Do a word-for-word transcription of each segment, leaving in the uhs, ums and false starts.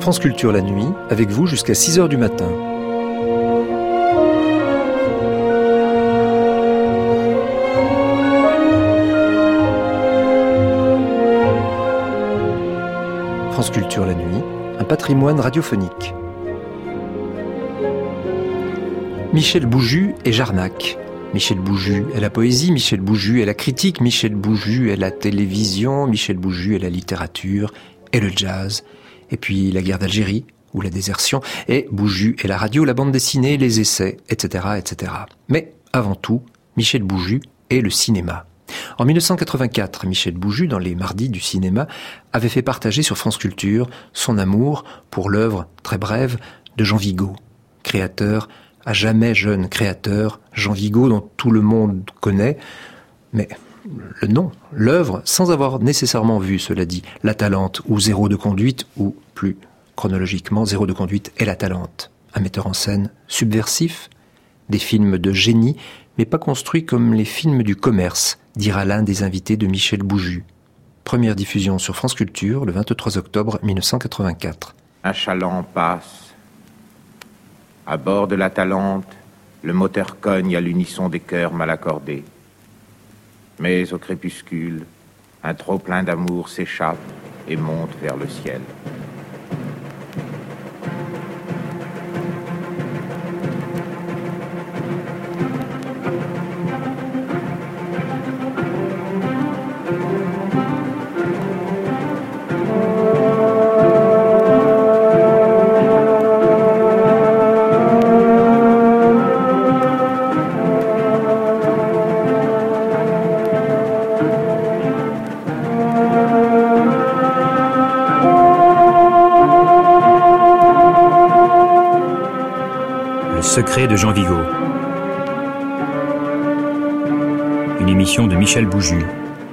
France Culture la nuit, avec vous jusqu'à six heures du matin. France Culture la nuit, un patrimoine radiophonique. Michel Bouju et Jarnac. Michel Bouju est la poésie, Michel Bouju est la critique, Michel Bouju est la télévision, Michel Bouju est la littérature et le jazz, et puis la guerre d'Algérie ou la désertion, et Bouju est la radio, la bande dessinée, les essais, et cetera, et cetera. Mais avant tout, Michel Bouju est le cinéma. En dix-neuf cent quatre-vingt-quatre, Michel Bouju, dans les Mardis du cinéma, avait fait partager sur France Culture son amour pour l'œuvre très brève de Jean Vigo, créateur à jamais jeune créateur, Jean Vigo, dont tout le monde connaît, mais le nom, l'œuvre, sans avoir nécessairement vu, cela dit, La Talente ou Zéro de conduite, ou plus chronologiquement, Zéro de conduite et La Talente. Un metteur en scène subversif, des films de génie, mais pas construits comme les films du commerce, dira l'un des invités de Michel Bouju. Première diffusion sur France Culture, le vingt-trois octobre dix-neuf cent quatre-vingt-quatre. Un chaland passe. À bord de la Talente, le moteur cogne à l'unisson des cœurs mal accordés. Mais au crépuscule, un trop-plein d'amour s'échappe et monte vers le ciel. Secret de Jean Vigo. Une émission de Michel Bouju.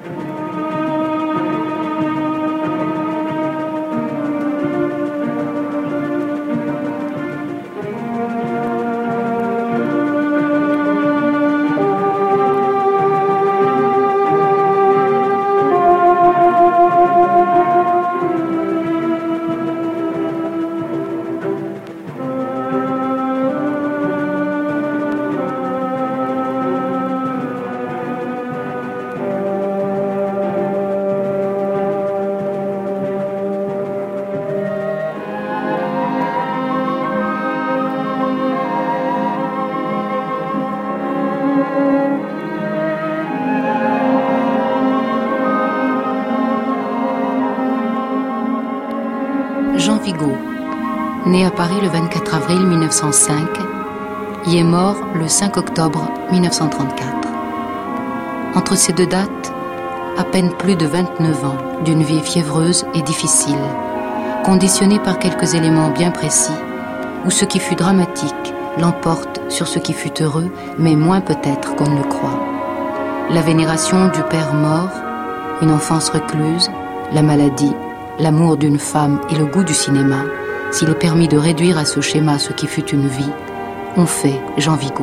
Jean Vigo, né à Paris le vingt-quatre avril mille neuf cent cinq, y est mort le cinq octobre mille neuf cent trente-quatre. Entre ces deux dates, à peine plus de vingt-neuf ans d'une vie fiévreuse et difficile, conditionnée par quelques éléments bien précis, où ce qui fut dramatique l'emporte sur ce qui fut heureux, mais moins peut-être qu'on ne le croit. La vénération du père mort, une enfance recluse, la maladie, l'amour d'une femme et le goût du cinéma, s'il est permis de réduire à ce schéma ce qui fut une vie, ont fait Jean Vigo.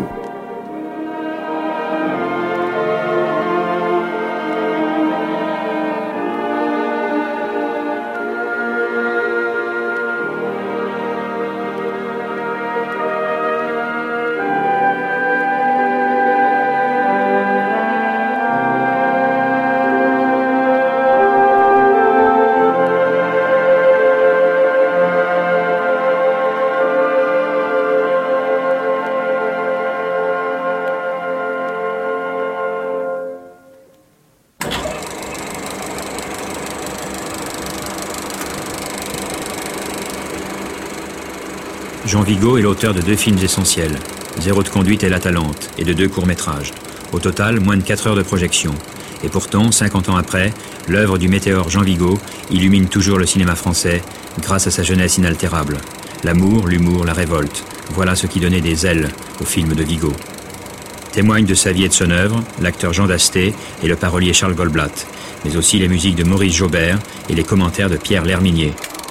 Jean Vigo est l'auteur de deux films essentiels, Zéro de conduite et La Talente, et de deux courts-métrages. Au total, moins de quatre heures de projection. Et pourtant, cinquante ans après, l'œuvre du météore Jean Vigo illumine toujours le cinéma français grâce à sa jeunesse inaltérable. L'amour, l'humour, la révolte, voilà ce qui donnait des ailes au film de Vigo. Témoignent de sa vie et de son œuvre l'acteur Jean Dasté et le parolier Charles Goldblatt, mais aussi les musiques de Maurice Jaubert et les commentaires de Pierre L'Herminier.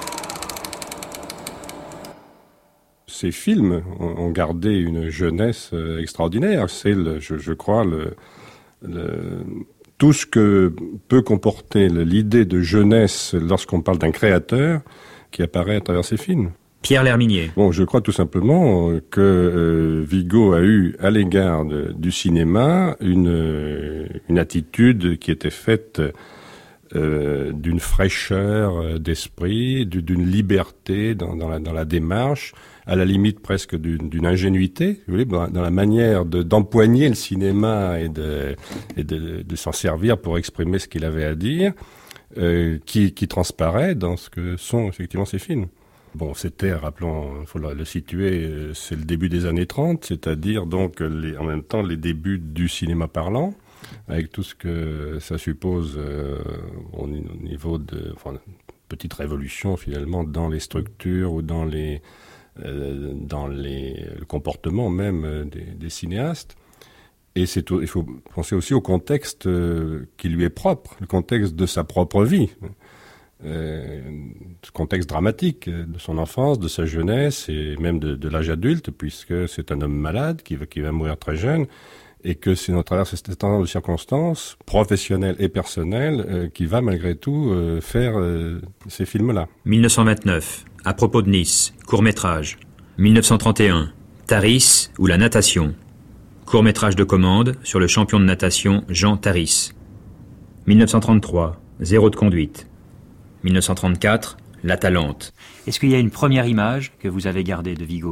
Ces films ont gardé une jeunesse extraordinaire. C'est, le, je, je crois, le, le, tout ce que peut comporter l'idée de jeunesse lorsqu'on parle d'un créateur qui apparaît à travers ses films. Pierre L'Herminier. Bon, je crois tout simplement que euh, Vigo a eu à l'égard de, du cinéma une, euh, une attitude qui était faite euh, d'une fraîcheur d'esprit, d'une liberté dans, dans, la, dans la démarche, à la limite presque d'une, d'une ingénuité, vous voulez, dans, dans la manière de, d'empoigner le cinéma et, de, et de, de s'en servir pour exprimer ce qu'il avait à dire, euh, qui, qui transparaît dans ce que sont effectivement ces films. Bon, c'était, rappelons, il faut le situer, c'est le début des années trente, c'est-à-dire donc les, en même temps les débuts du cinéma parlant, avec tout ce que ça suppose euh, au niveau de, enfin, petite révolution finalement dans les structures ou dans les, euh, dans les, le comportement même des, des cinéastes. Et c'est, il faut penser aussi au contexte qui lui est propre, le contexte de sa propre vie. Euh, ce contexte dramatique de son enfance, de sa jeunesse et même de, de l'âge adulte, puisque c'est un homme malade qui va, qui va mourir très jeune, et que c'est à travers cet ensemble de circonstances professionnelles et personnelles euh, qui va malgré tout euh, faire euh, ces films-là. dix-neuf cent vingt-neuf, à propos de Nice, court-métrage. dix-neuf cent trente et un, Taris ou la natation. Court-métrage de commande sur le champion de natation Jean Taris. dix-neuf cent trente-trois, Zéro de conduite. dix-neuf cent trente-quatre, La Talente. Est-ce qu'il y a une première image que vous avez gardée de Vigo ?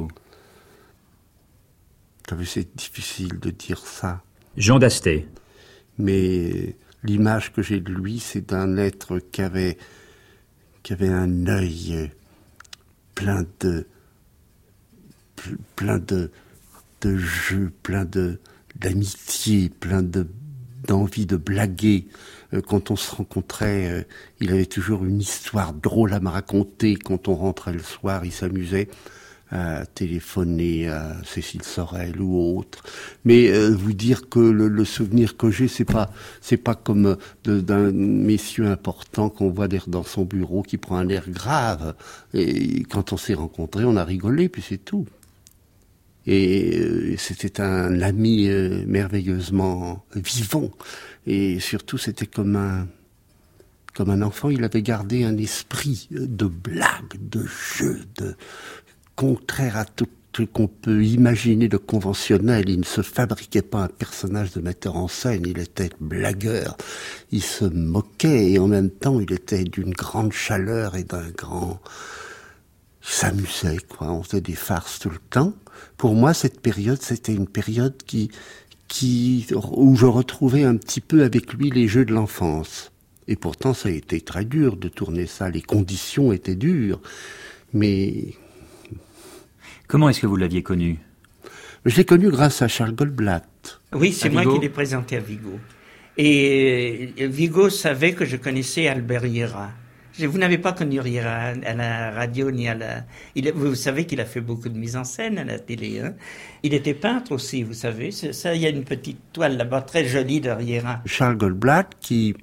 C'est difficile de dire ça. Jean Dasté. Mais l'image que j'ai de lui, c'est d'un être qui avait, qui avait un œil plein de, plein de, de jeux, plein de, d'amitié, plein de, d'envie de blaguer. Quand on se rencontrait, il avait toujours une histoire drôle à me raconter. Quand on rentrait le soir, il s'amusait à téléphoner à Cécile Sorel ou autre. Mais euh, vous dire que le, le souvenir que j'ai, c'est pas, c'est pas comme de, d'un messieurs important qu'on voit dans son bureau qui prend un air grave. Et quand on s'est rencontrés, on a rigolé, puis c'est tout. Et euh, c'était un ami euh, merveilleusement vivant. Et surtout, c'était comme un, comme un enfant. Il avait gardé un esprit de blague, de jeu, de contraire à tout ce qu'on peut imaginer de conventionnel. Il ne se fabriquait pas un personnage de metteur en scène. Il était blagueur. Il se moquait et en même temps, il était d'une grande chaleur et d'un grand... Il s'amusait, quoi. On faisait des farces tout le temps. Pour moi, cette période, c'était une période qui, qui, où je retrouvais un petit peu avec lui les jeux de l'enfance. Et pourtant, ça a été très dur de tourner ça. Les conditions étaient dures. Mais... Comment est-ce que vous l'aviez connu ? Je l'ai connu grâce à Charles Goldblatt. Oui, c'est à moi Vigo. qui l'ai présenté à Vigo. Et Vigo savait que je connaissais Albert Riera. Vous n'avez pas connu Riera à la radio ni à la... Il, vous savez qu'il a fait beaucoup de mise en scène à la télé. Hein. Il était peintre aussi, vous savez. C'est ça, il y a une petite toile là-bas très jolie de Riera. Charles Goldblatt qui...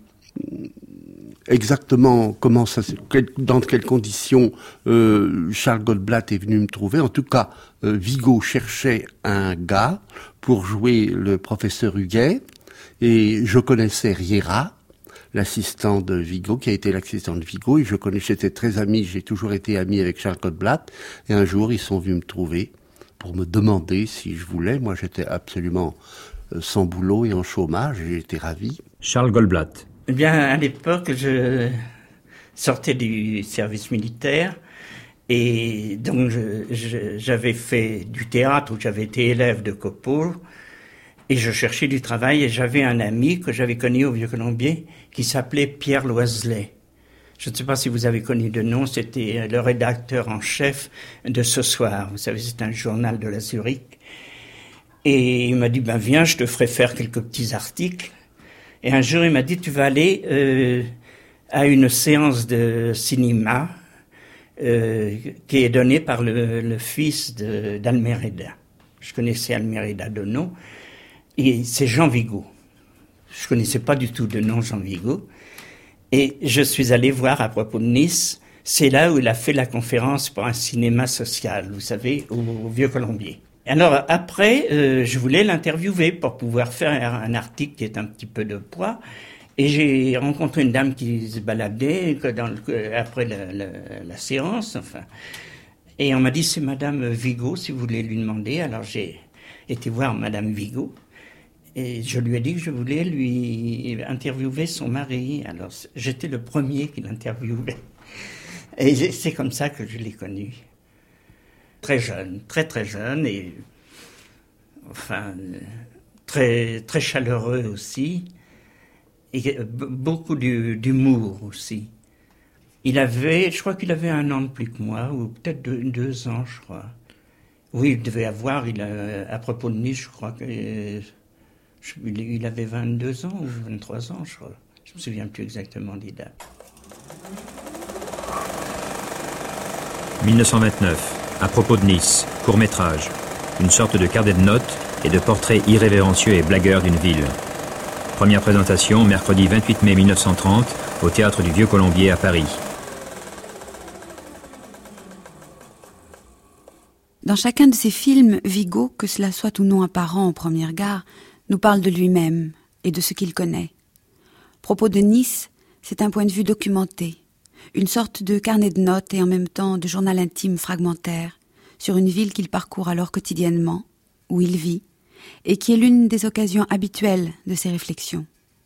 Exactement comment ça, dans quelles conditions euh, Charles Goldblatt est venu me trouver. En tout cas, euh, Vigo cherchait un gars pour jouer le professeur Huguet, et je connaissais Riera, l'assistant de Vigo, qui a été l'assistant de Vigo, et je connaissais, j'étais très ami, j'ai toujours été ami avec Charles Goldblatt, et un jour ils sont venus me trouver pour me demander si je voulais. Moi j'étais absolument euh, sans boulot et en chômage, et j'étais ravi. Charles Goldblatt. Eh bien, à l'époque, je sortais du service militaire et donc je, je, j'avais fait du théâtre où j'avais été élève de Copeau et je cherchais du travail et j'avais un ami que j'avais connu au Vieux-Colombier qui s'appelait Pierre Loiselet. Je ne sais pas si vous avez connu de nom, c'était le rédacteur en chef de Ce Soir. Vous savez, c'est un journal de la Zurich. Et il m'a dit, ben viens, je te ferai faire quelques petits articles. Et un jour, il m'a dit, tu vas aller euh, à une séance de cinéma euh, qui est donnée par le, le fils de, d'Almereda. Je connaissais Almereda de nom. Et c'est Jean Vigo. Je connaissais pas du tout de nom Jean Vigo. Et je suis allé voir à propos de Nice. C'est là où il a fait la conférence pour un cinéma social, vous savez, au, au Vieux-Colombier. Alors après, euh, je voulais l'interviewer pour pouvoir faire un article qui est un petit peu de poids. Et j'ai rencontré une dame qui se baladait dans le, après la, la, la séance, enfin. Et on m'a dit, c'est Madame Vigo, si vous voulez lui demander. Alors j'ai été voir Madame Vigo. Et je lui ai dit que je voulais lui interviewer son mari. Alors j'étais le premier qui l'interviewait. Et c'est comme ça que je l'ai connu. Très jeune, très très jeune et enfin très très chaleureux aussi et beaucoup d'humour aussi. Il avait, je crois qu'il avait un an de plus que moi ou peut-être deux, deux ans, je crois. Oui, il devait avoir. Il a, à propos de Nice, je crois que je, il avait vingt-deux ans ou vingt-trois ans, je crois. Je me souviens plus exactement des dates. mille neuf cent vingt-neuf. À propos de Nice, court-métrage, une sorte de carnet de notes et de portraits irrévérencieux et blagueurs d'une ville. Première présentation, mercredi vingt-huit mai mille neuf cent trente, au Théâtre du Vieux-Colombier à Paris. Dans chacun de ses films, Vigo, que cela soit ou non apparent au premier regard, nous parle de lui-même et de ce qu'il connaît. Propos de Nice, c'est un point de vue documenté. Une sorte de carnet de notes et en même temps de journal intime fragmentaire sur une ville qu'il parcourt alors quotidiennement, où il vit, et qui est l'une des occasions habituelles de ses réflexions.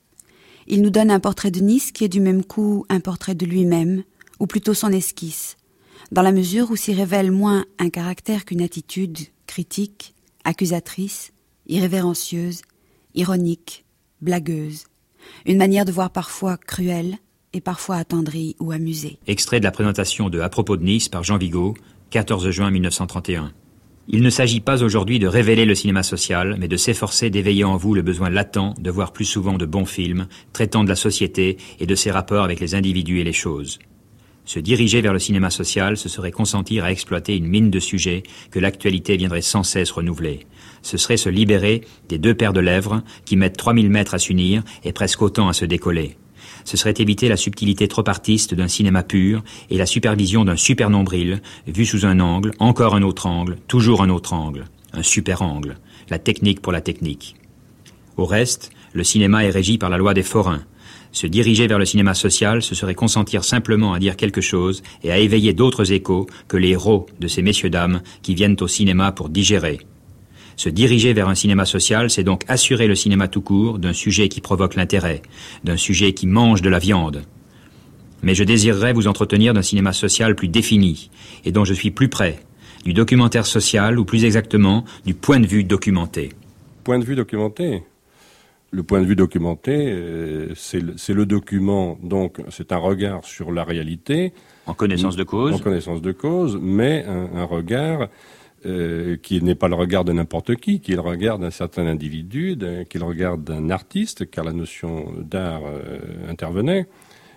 Il nous donne un portrait de Nice qui est du même coup un portrait de lui-même, ou plutôt son esquisse, dans la mesure où s'y révèle moins un caractère qu'une attitude critique, accusatrice, irrévérencieuse, ironique, blagueuse, une manière de voir parfois cruelle, et parfois attendri ou amusé. Extrait de la présentation de À propos de Nice par Jean Vigo, quatorze juin mille neuf cent trente et un. Il ne s'agit pas aujourd'hui de révéler le cinéma social, mais de s'efforcer d'éveiller en vous le besoin latent de voir plus souvent de bons films, traitant de la société et de ses rapports avec les individus et les choses. Se diriger vers le cinéma social, ce serait consentir à exploiter une mine de sujets que l'actualité viendrait sans cesse renouveler. Ce serait se libérer des deux paires de lèvres qui mettent trois mille mètres à s'unir et presque autant à se décoller. Ce serait éviter la subtilité trop artiste d'un cinéma pur et la supervision d'un super nombril, vu sous un angle, encore un autre angle, toujours un autre angle, un super angle, la technique pour la technique. Au reste, le cinéma est régi par la loi des forains. Se diriger vers le cinéma social, ce serait consentir simplement à dire quelque chose et à éveiller d'autres échos que les héros de ces messieurs-dames qui viennent au cinéma pour digérer. Se diriger vers un cinéma social, c'est donc assurer le cinéma tout court d'un sujet qui provoque l'intérêt, d'un sujet qui mange de la viande. Mais je désirerais vous entretenir d'un cinéma social plus défini, et dont je suis plus près, du documentaire social, ou plus exactement, du point de vue documenté. Point de vue documenté. Le point de vue documenté, euh, c'est, le, c'est le document, donc c'est un regard sur la réalité. En connaissance de cause. En connaissance de cause, mais un, un regard... Euh, qui n'est pas le regard de n'importe qui, qui est le regard d'un certain individu, d'un, qui est le regard d'un artiste, car la notion d'art euh, intervenait,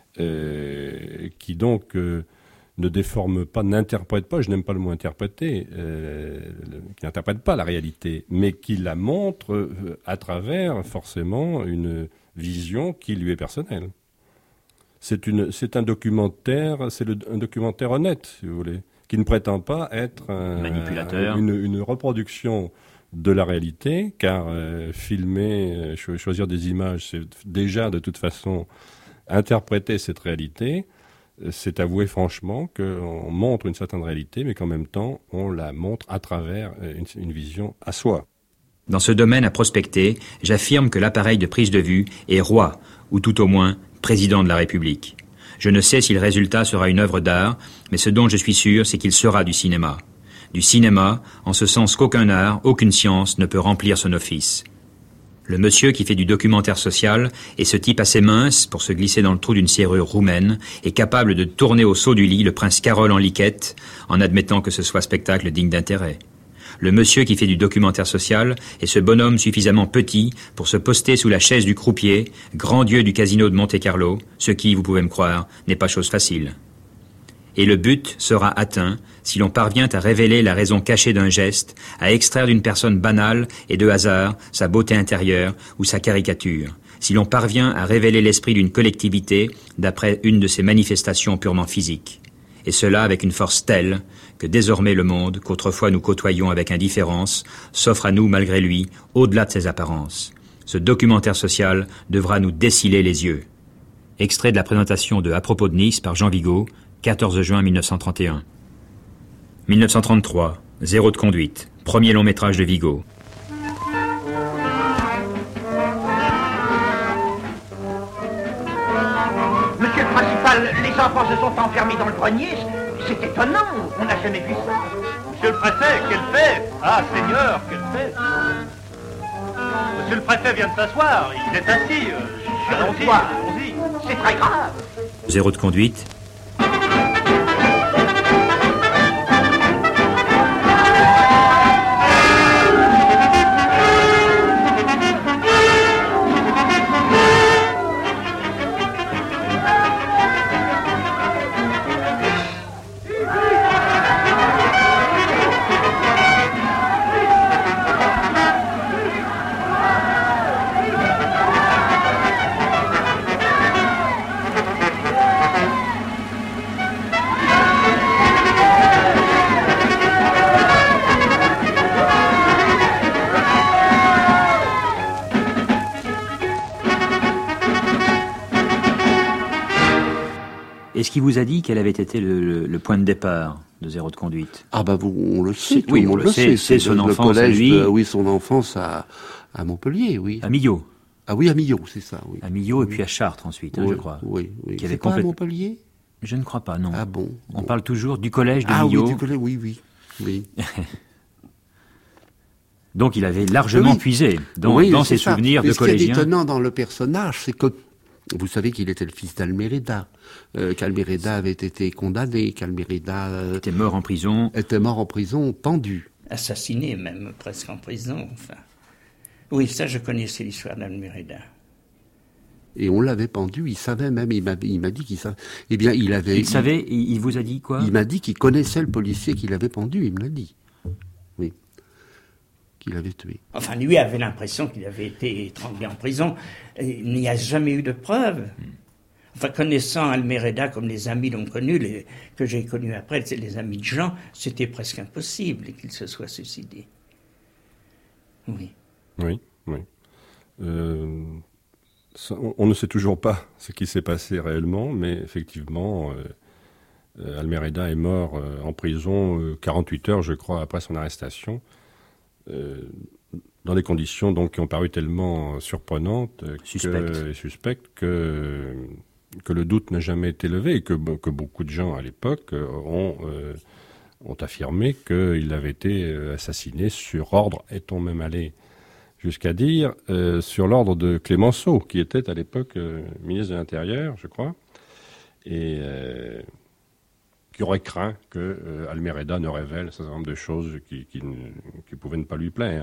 euh, qui donc euh, ne déforme pas, n'interprète pas, je n'aime pas le mot interpréter, euh, le, qui n'interprète pas la réalité, mais qui la montre euh, à travers forcément une vision qui lui est personnelle. C'est, une, c'est un documentaire, c'est le, un documentaire honnête, si vous voulez, qui ne prétend pas être un, manipulateur, une, une reproduction de la réalité, car euh, filmer, euh, choisir des images, c'est déjà de toute façon interpréter cette réalité. C'est avouer franchement qu'on montre une certaine réalité, mais qu'en même temps, on la montre à travers une, une vision à soi. Dans ce domaine à prospecter, j'affirme que l'appareil de prise de vue est roi, ou tout au moins président de la République. Je ne sais si le résultat sera une œuvre d'art, mais ce dont je suis sûr, c'est qu'il sera du cinéma. Du cinéma, en ce sens qu'aucun art, aucune science ne peut remplir son office. Le monsieur qui fait du documentaire social est ce type assez mince pour se glisser dans le trou d'une serrure roumaine et capable de tourner au saut du lit le prince Carole en liquette, en admettant que ce soit spectacle digne d'intérêt. Le monsieur qui fait du documentaire social est ce bonhomme suffisamment petit pour se poster sous la chaise du croupier, grand dieu du casino de Monte-Carlo, ce qui, vous pouvez me croire, n'est pas chose facile. Et le but sera atteint si l'on parvient à révéler la raison cachée d'un geste, à extraire d'une personne banale et de hasard sa beauté intérieure ou sa caricature, si l'on parvient à révéler l'esprit d'une collectivité d'après une de ses manifestations purement physiques. Et cela avec une force telle que désormais le monde, qu'autrefois nous côtoyions avec indifférence, s'offre à nous malgré lui, au-delà de ses apparences. Ce documentaire social devra nous dessiller les yeux. Extrait de la présentation de À propos de Nice par Jean Vigo, quatorze juin mille neuf cent trente et un. mille neuf cent trente-trois, Zéro de conduite, premier long métrage de Vigo. Monsieur le principal, les enfants se sont enfermés dans le grenier. C'est étonnant, on n'a jamais vu ça. Monsieur le préfet, quel fait? Ah, Seigneur, quel fait? Monsieur le préfet vient de s'asseoir, il est assis. Allons-y, allons-y. C'est très grave. Zéro de conduite. Est-ce qu'il vous a dit quel avait été le, le, le point de départ de Zéro de conduite? Ah bah vous, on le sait, tout oui, le monde on le sait. sait. C'est son le enfance collège à lui. De, oui, son enfance à, à Montpellier, oui. À Millau. Ah oui, à Millau, c'est ça, oui. À Millau oui. et puis à Chartres ensuite, hein, oui, je crois. Oui, oui. Qui C'est avait pas complète... à Montpellier? Je ne crois pas, non. Ah bon, On bon. parle toujours du collège de ah, Millau. Ah oui, du collège, oui, oui. oui. Donc il avait largement oui. puisé dans, oui, dans ses ça. souvenirs Mais de collégien. Ce qui est étonnant dans le personnage, c'est que vous savez qu'il était le fils d'Almereda, euh, qu'Almereda avait été condamné, qu'Almereda euh, était mort en prison. Était mort en prison, pendu. Assassiné même, presque en prison, enfin. Oui, ça je connaissais l'histoire d'Almereda. Et on l'avait pendu, il savait même, il m'a, il m'a dit qu'il savait. Eh bien, il avait... Il, il savait, il, il vous a dit quoi? Il m'a dit qu'il connaissait le policier qui l'avait pendu, il me l'a dit. Oui. Qu'il avait tué. Enfin, lui avait l'impression qu'il avait été étranglé en prison. Il n'y a jamais eu de preuves. Enfin, connaissant Almereda comme les amis l'ont connu, les, que j'ai connus après, c'est les amis de Jean, c'était presque impossible qu'il se soit suicidé. Oui. Oui, oui. Euh, ça, on, on ne sait toujours pas ce qui s'est passé réellement, mais effectivement, euh, euh, Almereda est mort euh, en prison euh, quarante-huit heures, je crois, après son arrestation. Euh, dans des conditions donc qui ont paru tellement surprenantes Suspectes. que, et suspectes que, que le doute n'a jamais été levé et que, que beaucoup de gens à l'époque ont, euh, ont affirmé qu'il avait été assassiné sur ordre, est-on même allé jusqu'à dire, euh, sur l'ordre de Clémenceau, qui était à l'époque euh, ministre de l'Intérieur, je crois, et euh, qui aurait craint que euh, Almereda ne révèle un certain nombre de choses qui, qui, ne, qui pouvaient ne pas lui plaire.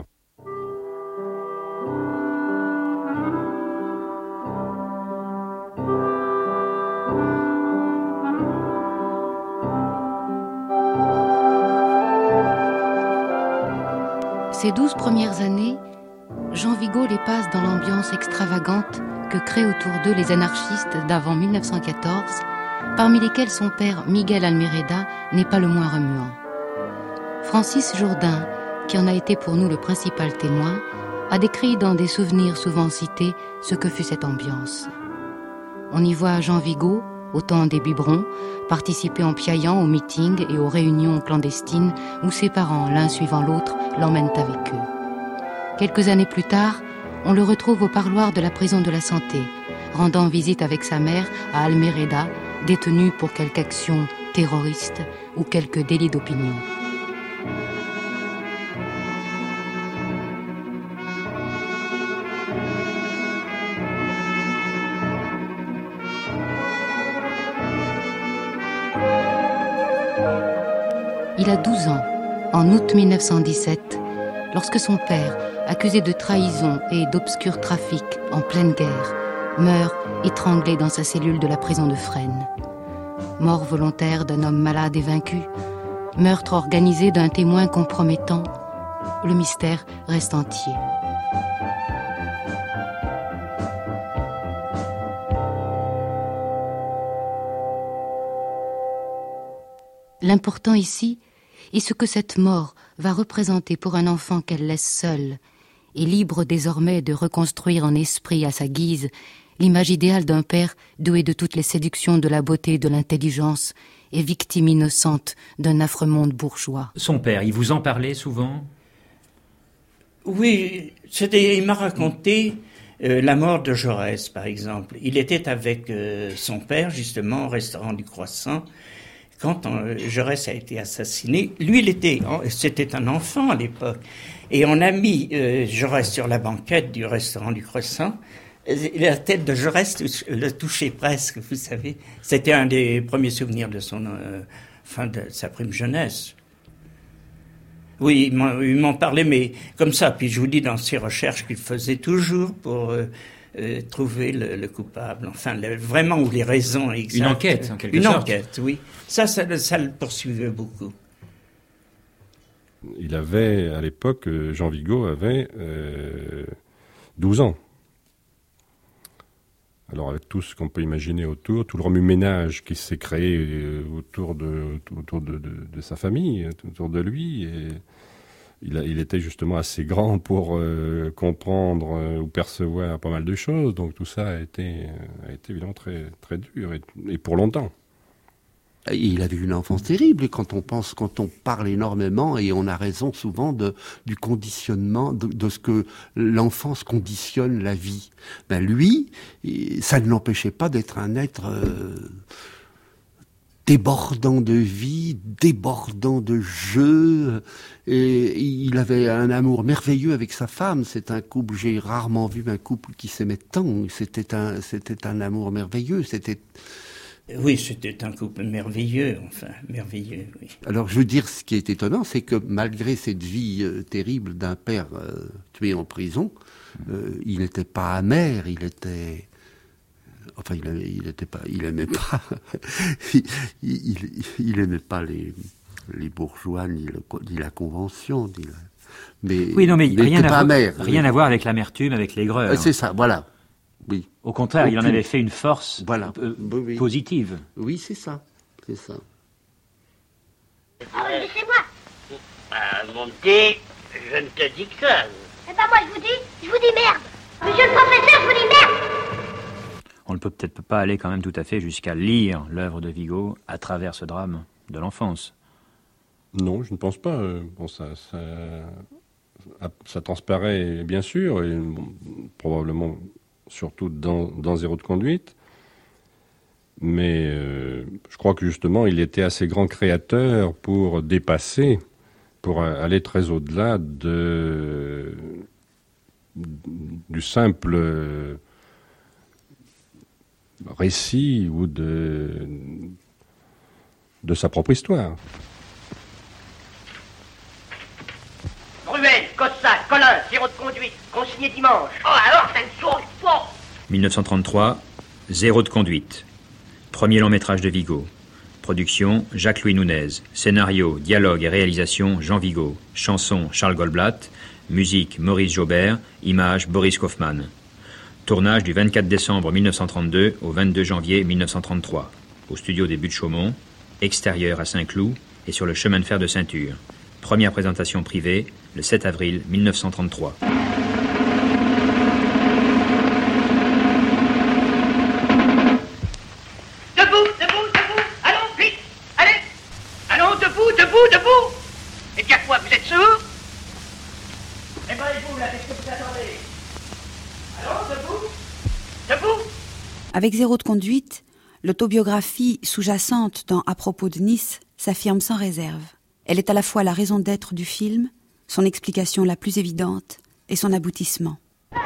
Ces douze premières années, Jean Vigo les passe dans l'ambiance extravagante que créent autour d'eux les anarchistes d'avant mille neuf cent quatorze, parmi lesquels son père, Miguel Almereda, n'est pas le moins remuant. Francis Jourdain, qui en a été pour nous le principal témoin, a décrit dans des souvenirs souvent cités ce que fut cette ambiance. On y voit Jean Vigo, au temps des biberons, participer en piaillant aux meetings et aux réunions clandestines où ses parents, l'un suivant l'autre, l'emmènent avec eux. Quelques années plus tard, on le retrouve au parloir de la prison de la Santé, rendant visite avec sa mère à Almereda, détenu pour quelque action terroriste ou quelque délit d'opinion. Il a douze ans, en août mille neuf cent dix-sept, lorsque son père, accusé de trahison et d'obscur trafic en pleine guerre, meurt étranglé dans sa cellule de la prison de Fresnes. Mort volontaire d'un homme malade et vaincu, meurtre organisé d'un témoin compromettant, le mystère reste entier. L'important ici et ce que cette mort va représenter pour un enfant qu'elle laisse seul, et libre désormais de reconstruire en esprit à sa guise l'image idéale d'un père doué de toutes les séductions de la beauté et de l'intelligence et victime innocente d'un affreux monde bourgeois. Son père, il vous en parlait souvent ? Oui, c'était, il m'a raconté euh, la mort de Jaurès, par exemple. Il était avec euh, son père, justement, au restaurant du Croissant, quand euh, Jaurès a été assassiné. Lui, il était, c'était un enfant à l'époque. Et on a mis euh, Jaurès sur la banquette du restaurant du Croissant. La tête de Jaurès le touchait presque, vous savez. C'était un des premiers souvenirs de son, euh, fin de sa prime jeunesse. Oui, il m'en, il m'en parlait, mais comme ça. Puis je vous dis, dans ses recherches qu'il faisait toujours pour euh, euh, trouver le, le coupable. Enfin, le, vraiment, ou les raisons exactes. Une enquête, en quelque Une sorte. Une enquête, oui. Ça, ça, ça le poursuivait beaucoup. Il avait, à l'époque, Jean Vigo avait euh, douze ans. Alors avec tout ce qu'on peut imaginer autour, tout le remue-ménage qui s'est créé autour de, autour de, de, de sa famille, autour de lui, et il, a, il était justement assez grand pour euh, comprendre euh, ou percevoir pas mal de choses, donc tout ça a été, a été évidemment très, très dur, et, et pour longtemps. Il avait une enfance terrible, et quand on pense, quand on parle énormément, et on a raison souvent de, du conditionnement, de, de ce que l'enfance conditionne la vie. Ben lui, ça ne l'empêchait pas d'être un être euh, débordant de vie, débordant de jeu, et il avait un amour merveilleux avec sa femme. C'est un couple, j'ai rarement vu un couple qui s'aimait tant. C'était un, c'était un amour merveilleux, c'était... Oui, c'était un couple merveilleux, enfin, merveilleux, oui. Alors, je veux dire, ce qui est étonnant, c'est que malgré cette vie euh, terrible d'un père euh, tué en prison, euh, il n'était pas amer, il était... Enfin, il aimait, il était pas... Il aimait pas... il, il, il aimait pas les, les bourgeois, ni, le, ni la Convention, ni la... Mais, oui, non, mais, mais rien, à pas voir, amer, rien oui. à voir avec l'amertume, avec l'aigreur. Euh, c'est ça, voilà. Oui. Au contraire, Aucune... il en avait fait une force voilà. euh, oui, oui. positive. Oui, c'est ça, c'est ça. Ah, laissez-moi. Ah, mon petit, je ne te dis que ça. Eh ben moi je vous dis, je vous dis merde. Monsieur le professeur, je vous dis merde. On ne peut peut-être pas aller quand même tout à fait jusqu'à lire l'œuvre de Vigo à travers ce drame de l'enfance. Non, je ne pense pas. Bon, ça, ça, ça transparaît bien sûr, et bon, probablement... surtout dans, dans Zéro de conduite, mais euh, je crois que justement il était assez grand créateur pour dépasser, pour aller très au-delà de, du simple récit ou de, de sa propre histoire. Ruelle, Cossack, Colin, Zéro de conduite, consigné dimanche. Oh alors, ça ne sauve pas. mille neuf cent trente-trois, Zéro de conduite. Premier long métrage de Vigo. Production, Jacques-Louis Nunez. Scénario, dialogue et réalisation, Jean Vigo. Chanson, Charles Goldblatt. Musique, Maurice Jaubert. Images, Boris Kaufmann. Tournage du vingt-quatre décembre mille neuf cent trente-deux au vingt-deux janvier mille neuf cent trente-trois. Au studio des Buttes-Chaumont. Extérieur à Saint-Cloud et sur le chemin de fer de Ceinture. Première présentation privée, le sept avril mille neuf cent trente-trois. Debout, debout, debout. Allons, vite. Allez. Allons, debout, debout, debout. Eh bien quoi, vous êtes sourds? Eh bien, et vous, là, qu'est-ce que vous attendez? Allons, debout. Debout. Avec Zéro de conduite, l'autobiographie sous-jacente dans À propos de Nice s'affirme sans réserve. Elle est à la fois la raison d'être du film, son explication la plus évidente et son aboutissement.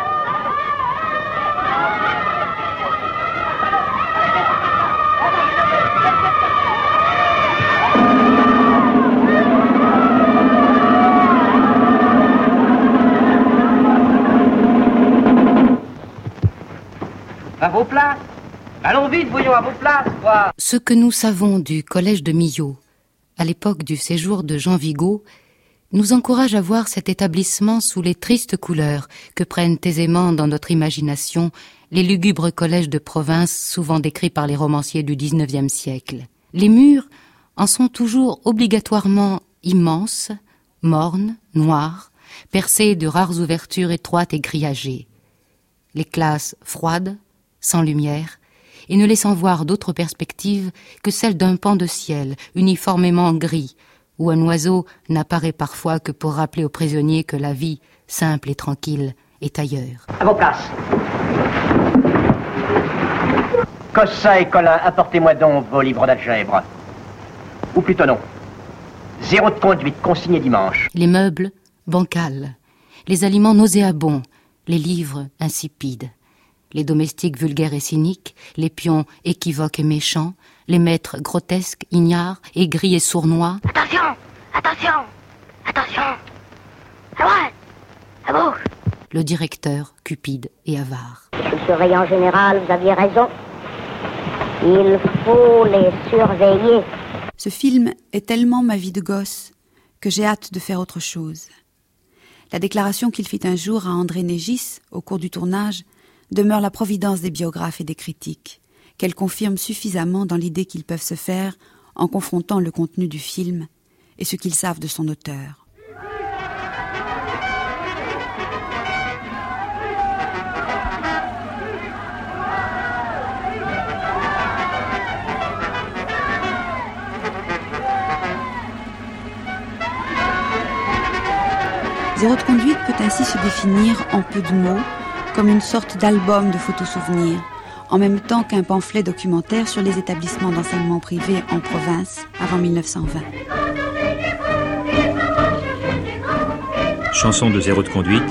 À vos places. Allons vite, voyons, à vos places, quoi. Ce que nous savons du collège de Millau, à l'époque du séjour de Jean Vigo, nous encourage à voir cet établissement sous les tristes couleurs que prennent aisément dans notre imagination les lugubres collèges de province souvent décrits par les romanciers du dix-neuvième siècle. Les murs en sont toujours obligatoirement immense, morne, noire, percée de rares ouvertures étroites et grillagées. Les classes froides, sans lumière, et ne laissant voir d'autre perspective que celle d'un pan de ciel uniformément gris, où un oiseau n'apparaît parfois que pour rappeler aux prisonniers que la vie, simple et tranquille, est ailleurs. À vos places. Cossa et Colin, apportez-moi donc vos livres d'algèbre. Ou plutôt non. Zéro de conduite, consigné dimanche. Les meubles, bancals. Les aliments nauséabonds. Les livres, insipides. Les domestiques vulgaires et cyniques. Les pions équivoques et méchants. Les maîtres grotesques, ignares, aigris et sournois. Attention, attention, attention. À droite, à gauche. Le directeur, cupide et avare. Monsieur le surveillant général, vous aviez raison. Il faut les surveiller. Ce film est tellement ma vie de gosse que j'ai hâte de faire autre chose. La déclaration qu'il fit un jour à André Négis, au cours du tournage, demeure la providence des biographes et des critiques, qu'elle confirme suffisamment dans l'idée qu'ils peuvent se faire en confrontant le contenu du film et ce qu'ils savent de son auteur. Zéro de conduite peut ainsi se définir en peu de mots comme une sorte d'album de photos-souvenirs, en même temps qu'un pamphlet documentaire sur les établissements d'enseignement privé en province avant mille neuf cent vingt. Chanson de Zéro de conduite.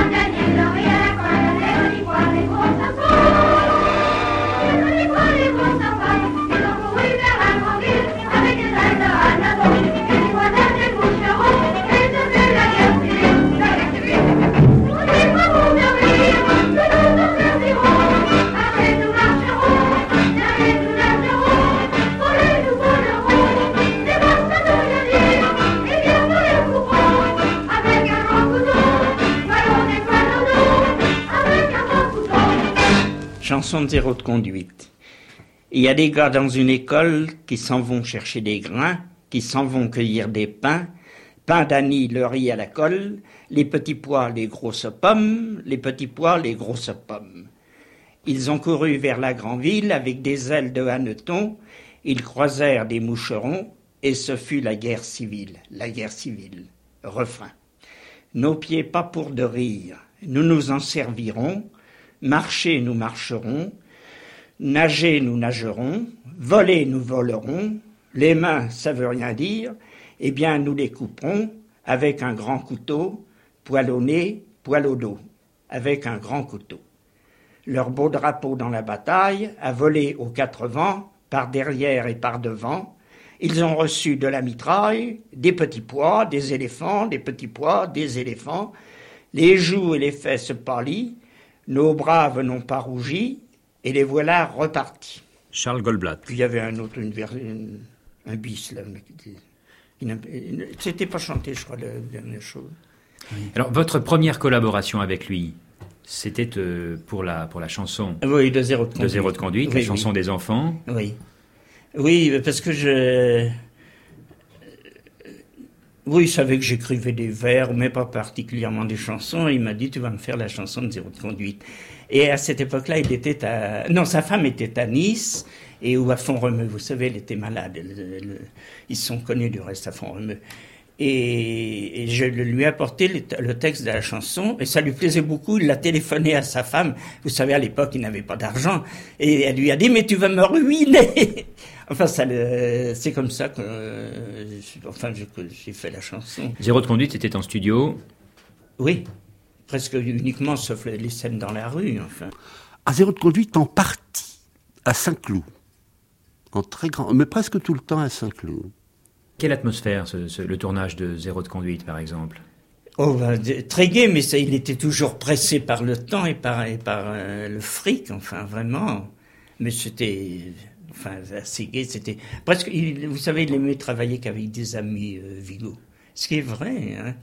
Chanson de Zéro de conduite. Il y a des gars dans une école qui s'en vont chercher des grains, qui s'en vont cueillir des pins, pain d'Annie, le riz à la colle, les petits pois, les grosses pommes, les petits pois, les grosses pommes. Ils ont couru vers la grande ville avec des ailes de hanneton, ils croisèrent des moucherons, et ce fut la guerre civile, la guerre civile. Refrain. Nos pieds pas pour de rire, nous nous en servirons, marcher nous marcherons, nager nous nagerons, voler nous volerons, les mains ça veut rien dire, eh bien nous les couperons avec un grand couteau, poil au nez, poil au dos, avec un grand couteau. Leur beau drapeau dans la bataille a volé aux quatre vents, par derrière et par devant. Ils ont reçu de la mitraille, des petits pois, des éléphants, des petits pois, des éléphants. Les joues et les fesses pâlis, nos braves n'ont pas rougi, et les voilà repartis. Charles Goldblatt. Puis il y avait un autre, une, une, un bis, là. Une, une, c'était pas chanté, je crois, la dernière chose. Oui. Alors, votre première collaboration avec lui, c'était euh, pour, la, pour la chanson oui, de Zéro de conduite, de Zéro de conduite oui, la oui. chanson des enfants. Oui. Oui, parce que je... Oui, il savait que j'écrivais des vers, mais pas particulièrement des chansons. Il m'a dit, tu vas me faire la chanson de Zéro de conduite. Et à cette époque-là, il était à... Non, sa femme était à Nice, et ou à Font-Romeu. Vous savez, elle était malade. Elle, elle... Ils sont connus du reste à Font-Romeu. Et, et je lui ai apporté le, le texte de la chanson, et ça lui plaisait beaucoup. Il l'a téléphoné à sa femme. Vous savez, à l'époque, il n'avait pas d'argent. Et elle lui a dit, mais tu vas me ruiner. Enfin, ça, le, c'est comme ça que, euh, enfin, j'ai, j'ai fait la chanson. Zéro de conduite était en studio. Oui, presque uniquement, sauf les scènes dans la rue, enfin. À Zéro de conduite, en partie, à Saint-Cloud. En très grand, mais presque tout le temps à Saint-Cloud. Quelle atmosphère, ce, ce, le tournage de Zéro de conduite, par exemple? Oh, ben, très gai, mais ça, il était toujours pressé par le temps et par, et par euh, le fric, enfin, vraiment. Mais c'était... Enfin, assez gai, c'était presque... Il, vous savez, il aimait travailler qu'avec des amis, euh, Vigo. Ce qui est vrai, hein.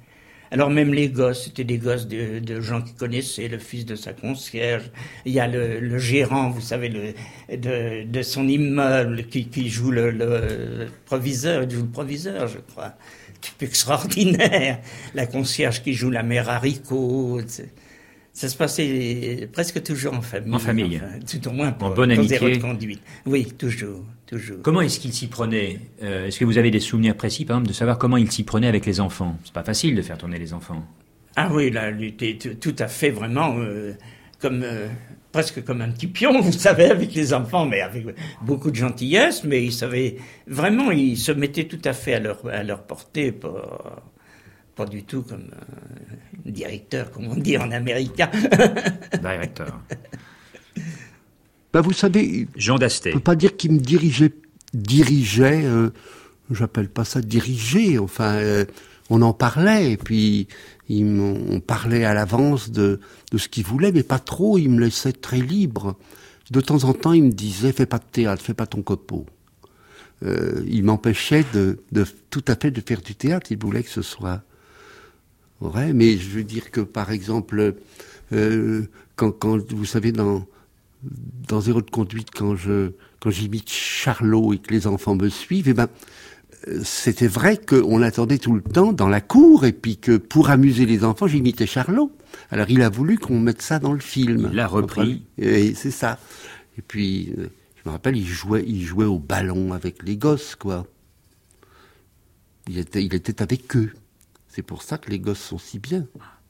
Alors même les gosses, c'était des gosses de, de gens qui connaissaient, le fils de sa concierge. Il y a le, le gérant, vous savez, le, de, de son immeuble qui, qui joue le, le proviseur, il joue le proviseur, je crois. C'est extraordinaire. La concierge qui joue la mère haricot. Ça se passait presque toujours en famille. En famille. Enfin, tout au moins pour, en bonne pour amitié. zéro de conduite. Oui, toujours, toujours. Comment est-ce qu'il s'y prenait euh, Est-ce que vous avez des souvenirs précis, par exemple, de savoir comment il s'y prenait avec les enfants? C'est pas facile de faire tourner les enfants. Ah oui, là, il était tout à fait vraiment euh, comme euh, presque comme un petit pion, vous savez, avec les enfants, mais avec beaucoup de gentillesse. Mais il savait vraiment, il se mettait tout à fait à leur à leur portée. Pas, pas du tout comme un directeur, comme on dit en américain. Directeur. Ben vous savez, Jean Dastet. Je ne peux pas dire qu'il me dirigeait, dirigeait, euh, j'appelle pas ça diriger, enfin, euh, on en parlait, et puis il on parlait à l'avance de, de ce qu'il voulait, mais pas trop, il me laissait très libre. De temps en temps, il me disait, fais pas de théâtre, fais pas ton copeau. Euh, il m'empêchait de, de tout à fait de faire du théâtre, il voulait que ce soit vrai, mais je veux dire que, par exemple, euh, quand, quand, vous savez, dans, dans Zéro de conduite, quand je, quand j'imite Charlot et que les enfants me suivent, eh ben, c'était vrai qu'on attendait tout le temps dans la cour, et puis que pour amuser les enfants, j'imitais Charlot. Alors il a voulu qu'on mette ça dans le film. Il l'a repris. Et c'est ça. Et puis, je me rappelle, il jouait, il jouait au ballon avec les gosses, quoi. Il était, il était avec eux. C'est pour ça que les gosses sont si bien.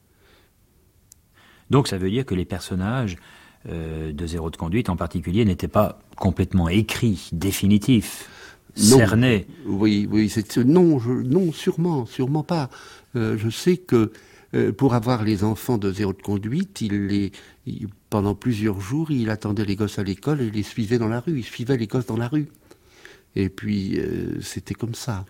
Donc ça veut dire que les personnages euh, de Zéro de conduite en particulier n'étaient pas complètement écrits, définitifs, non. cernés. Oui, oui, c'est non, je, non, sûrement, sûrement pas. Euh, je sais que euh, pour avoir les enfants de Zéro de conduite, il les, il, pendant plusieurs jours, il attendait les gosses à l'école et les suivait dans la rue. Il suivait les gosses dans la rue. Et puis euh, c'était comme ça.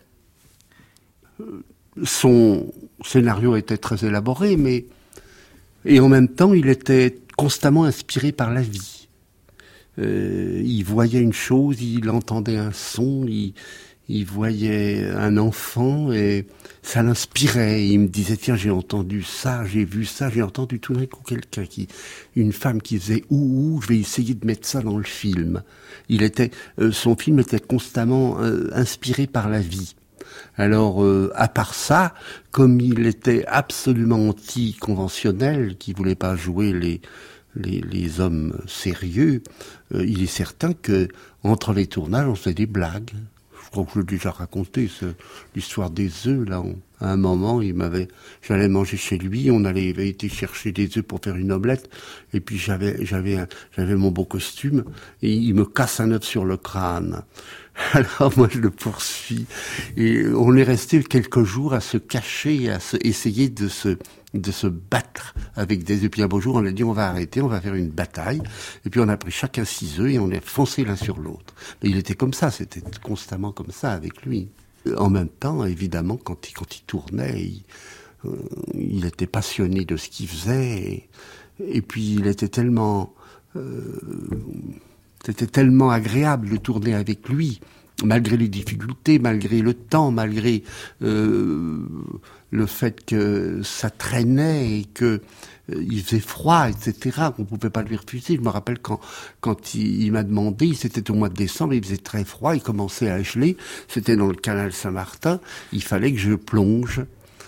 Euh, Son scénario était très élaboré, mais et en même temps, il était constamment inspiré par la vie. Euh, il voyait une chose, il entendait un son, il, il voyait un enfant et ça l'inspirait. Il me disait tiens, j'ai entendu ça, j'ai vu ça, j'ai entendu tout d'un coup quelqu'un qui, une femme qui faisait ouh ouh, je vais essayer de mettre ça dans le film. Il était, euh, son film était constamment euh, inspiré par la vie. Alors, euh, à part ça, comme il était absolument anti-conventionnel, qui voulait pas jouer les les, les hommes sérieux, euh, il est certain que entre les tournages, on faisait des blagues. Je crois que je l'ai déjà raconté, ce, l'histoire des œufs. Là, on, à un moment, il m'avait, j'allais manger chez lui, on allait avait été chercher des œufs pour faire une omelette, et puis j'avais j'avais un, j'avais mon beau costume, et il me casse un œuf sur le crâne. Alors moi je le poursuis et on est resté quelques jours à se cacher, à se, essayer de se de se battre avec des œufs. Puis un beau jour on a dit on va arrêter, on va faire une bataille. Et puis on a pris chacun six œufs et on est foncé l'un sur l'autre. Mais il était comme ça, c'était constamment comme ça avec lui. En même temps, évidemment, quand il quand il tournait, il, euh, il était passionné de ce qu'il faisait. Et, et puis il était tellement euh, C'était tellement agréable de tourner avec lui, malgré les difficultés, malgré le temps, malgré euh, le fait que ça traînait et que euh, il faisait froid, et cetera, qu'on pouvait pas lui refuser. Je me rappelle quand quand il, il m'a demandé, c'était au mois de décembre, il faisait très froid, il commençait à geler, c'était dans le canal Saint-Martin, il fallait que je plonge.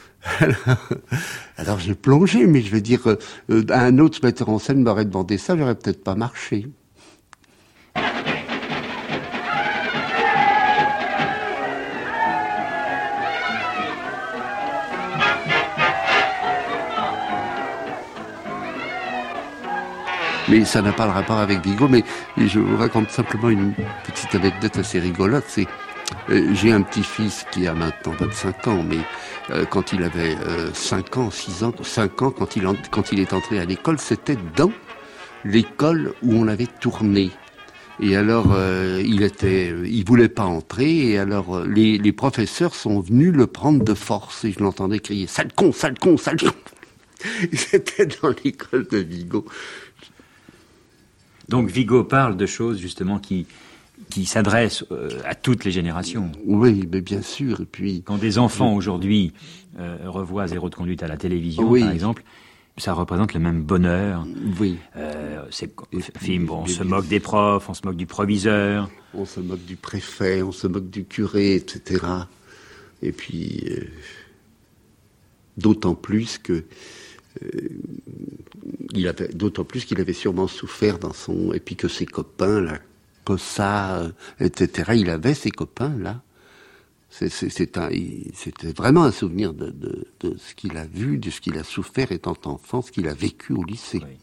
Alors j'ai plongé, mais je veux dire, euh, un autre metteur en scène m'aurait demandé ça, j'aurais peut-être pas marché. Mais ça n'a pas de rapport avec Vigo, mais je vous raconte simplement une petite anecdote assez rigolote. C'est, euh, j'ai un petit-fils qui a maintenant vingt-cinq ans, mais euh, quand il avait euh, cinq ans, six ans, cinq ans, quand il, en, quand il est entré à l'école, c'était dans l'école où on avait tourné. Et alors, euh, il était, il voulait pas entrer, et alors euh, les, les professeurs sont venus le prendre de force, et je l'entendais crier « Sale con, sale con, sale con !» C'était dans l'école de Vigo. Donc Vigo parle de choses justement qui qui s'adresse euh, à toutes les générations. Oui, mais bien sûr. Et puis, quand des enfants aujourd'hui euh, revoient Zéro de conduite à la télévision, oui. par exemple, ça représente le même bonheur. Oui. Euh, c'est film, bon, on se moque des profs, on se moque du proviseur. On se moque du préfet, on se moque du curé, et cetera. Et puis, euh, d'autant plus que euh, il avait, d'autant plus qu'il avait sûrement souffert dans son, et puis que ses copains, là, Cossa, euh, et cetera. Il avait ses copains là. C'est, c'est, c'est un, il, c'était vraiment un souvenir de, de, de ce qu'il a vu, de ce qu'il a souffert étant enfant, ce qu'il a vécu au lycée. Oui.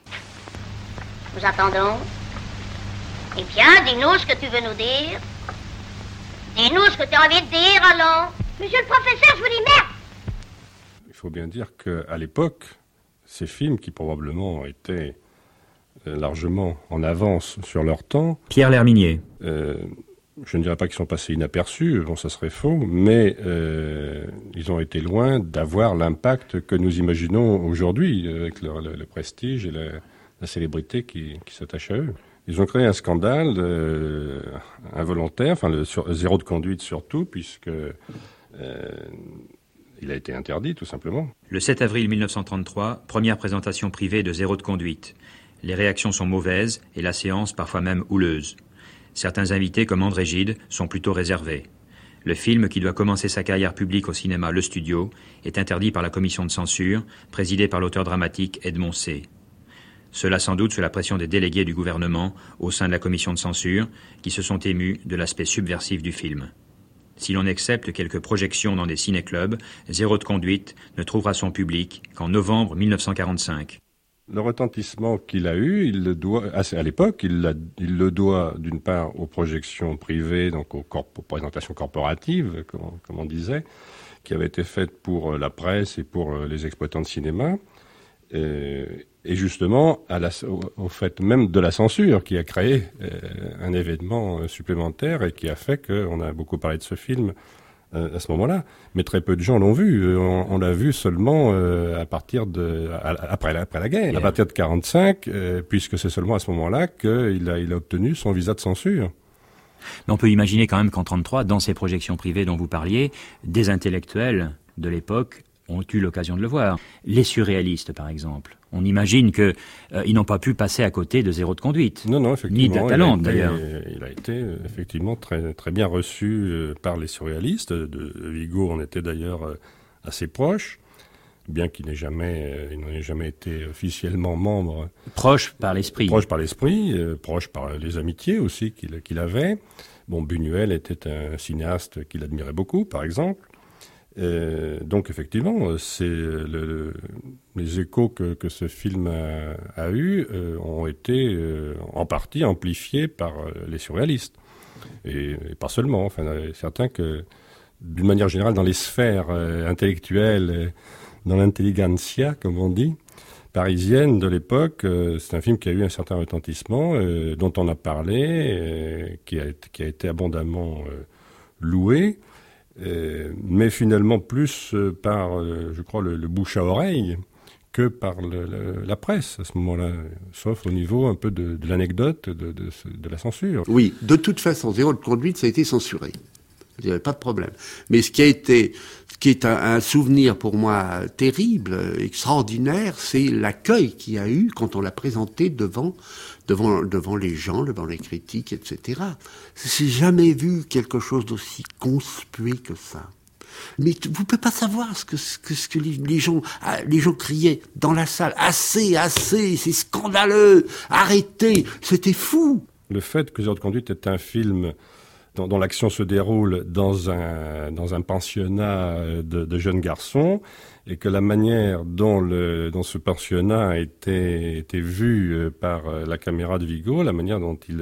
Nous attendons. Eh bien, dis-nous ce que tu veux nous dire. Dis-nous ce que tu as envie de dire, allons. Monsieur le professeur, je vous dis merde. Il faut bien dire qu'à l'époque, ces films qui probablement étaient largement en avance sur leur temps. Pierre L'Herminier. Euh, je ne dirais pas qu'ils sont passés inaperçus, bon ça serait faux, mais euh, ils ont été loin d'avoir l'impact que nous imaginons aujourd'hui, avec le, le, le prestige et la, la célébrité qui, qui s'attache à eux. Ils ont créé un scandale euh, involontaire, enfin le sur, Zéro de conduite surtout, puisque euh, il a été interdit tout simplement. Le sept avril mille neuf cent trente-trois, première présentation privée de Zéro de conduite. Les réactions sont mauvaises et la séance parfois même houleuse. Certains invités, comme André Gide, sont plutôt réservés. Le film, qui doit commencer sa carrière publique au cinéma Le Studio, est interdit par la commission de censure, présidée par l'auteur dramatique Edmond C. Cela sans doute sous la pression des délégués du gouvernement au sein de la commission de censure, qui se sont émus de l'aspect subversif du film. Si l'on accepte quelques projections dans des ciné-clubs, Zéro de conduite ne trouvera son public qu'en novembre mille neuf cent quarante-cinq. Le retentissement qu'il a eu, il le doit, à l'époque, il, l'a, il le doit d'une part aux projections privées, donc aux, corp, aux présentations corporatives, comme, comme on disait, qui avaient été faites pour la presse et pour les exploitants de cinéma, et, et justement à la, au, au fait même de la censure qui a créé euh, un événement supplémentaire et qui a fait qu'on a beaucoup parlé de ce film à ce moment-là, mais très peu de gens l'ont vu. On, on l'a vu seulement euh, à partir de à, après, la, après la guerre, yeah. à partir de quarante-cinq, euh, puisque c'est seulement à ce moment-là qu'il a, il a obtenu son visa de censure. Mais on peut imaginer quand même qu'en trente-trois, dans ces projections privées dont vous parliez, des intellectuels de l'époque ont eu l'occasion de le voir. Les surréalistes, par exemple. On imagine qu'ils euh, n'ont pas pu passer à côté de Zéro de conduite. Non, non, effectivement. Ni d'Atalante, d'ailleurs. Il a été euh, effectivement très, très bien reçu euh, par les surréalistes. De Vigo en était d'ailleurs euh, assez proche, bien qu'il n'ait jamais, euh, il n'en ait jamais été officiellement membre. Proche par l'esprit. Proche par l'esprit, euh, proche par les amitiés aussi qu'il, qu'il avait. Bon, Buñuel était un cinéaste qu'il admirait beaucoup, par exemple. Euh, donc effectivement, c'est le, le, les échos que, que ce film a, a eu euh, ont été euh, en partie amplifiés par euh, les surréalistes et, et pas seulement. Enfin, certains que, d'une manière générale, dans les sphères euh, intellectuelles, euh, dans l'intelligentsia, comme on dit, parisienne de l'époque, euh, c'est un film qui a eu un certain retentissement, euh, dont on a parlé, euh, qui, a, qui a été abondamment euh, loué. Euh, mais finalement plus euh, par, euh, je crois, le, le bouche à oreille que par le, le, la presse à ce moment-là, sauf au niveau un peu de, de l'anecdote, de, de, de la censure. Oui, de toute façon, Zéro de conduite, ça a été censuré. Il n'y avait pas de problème. Mais ce qui a été, ce qui est un, un souvenir pour moi terrible, extraordinaire, c'est l'accueil qu'il y a eu quand on l'a présenté devant, devant, devant les gens, devant les critiques, et cetera. J'ai jamais vu quelque chose d'aussi conspué que ça. Mais vous ne pouvez pas savoir ce que, ce que, ce que les, les gens, les gens criaient dans la salle. Assez, assez, c'est scandaleux, arrêtez, c'était fou. Le fait que Zéro de conduite est un film dont, dont l'action se déroule dans un, dans un pensionnat de, de jeunes garçons, et que la manière dont, le, dont ce pensionnat a été, été vu par la caméra de Vigo, la manière dont il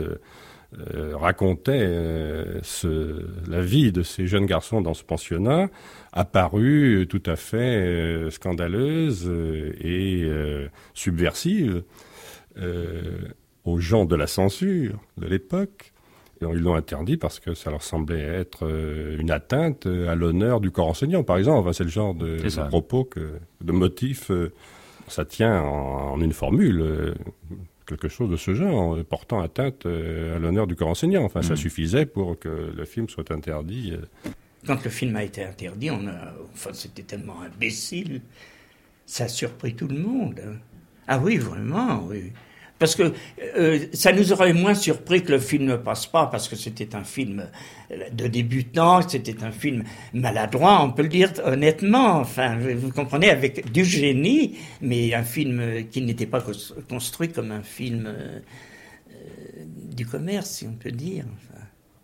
euh, racontait euh, ce, la vie de ces jeunes garçons dans ce pensionnat, a paru tout à fait euh, scandaleuse et euh, subversive euh, aux gens de la censure de l'époque. Ils l'ont interdit parce que ça leur semblait être une atteinte à l'honneur du corps enseignant, par exemple. Enfin, c'est le genre de, de propos, que, de motifs. Ça tient en, en une formule. quelque chose de ce genre, portant atteinte à l'honneur du corps enseignant. Enfin, mmh. ça suffisait pour que le film soit interdit. Quand le film a été interdit, on a, enfin, c'était tellement imbécile, ça a surpris tout le monde. Ah oui, vraiment, oui. Parce que euh, ça nous aurait moins surpris que le film ne passe pas, parce que c'était un film de débutant, c'était un film maladroit, on peut le dire honnêtement. Enfin, vous comprenez, avec du génie, mais un film qui n'était pas construit comme un film euh, du commerce, si on peut dire. Enfin.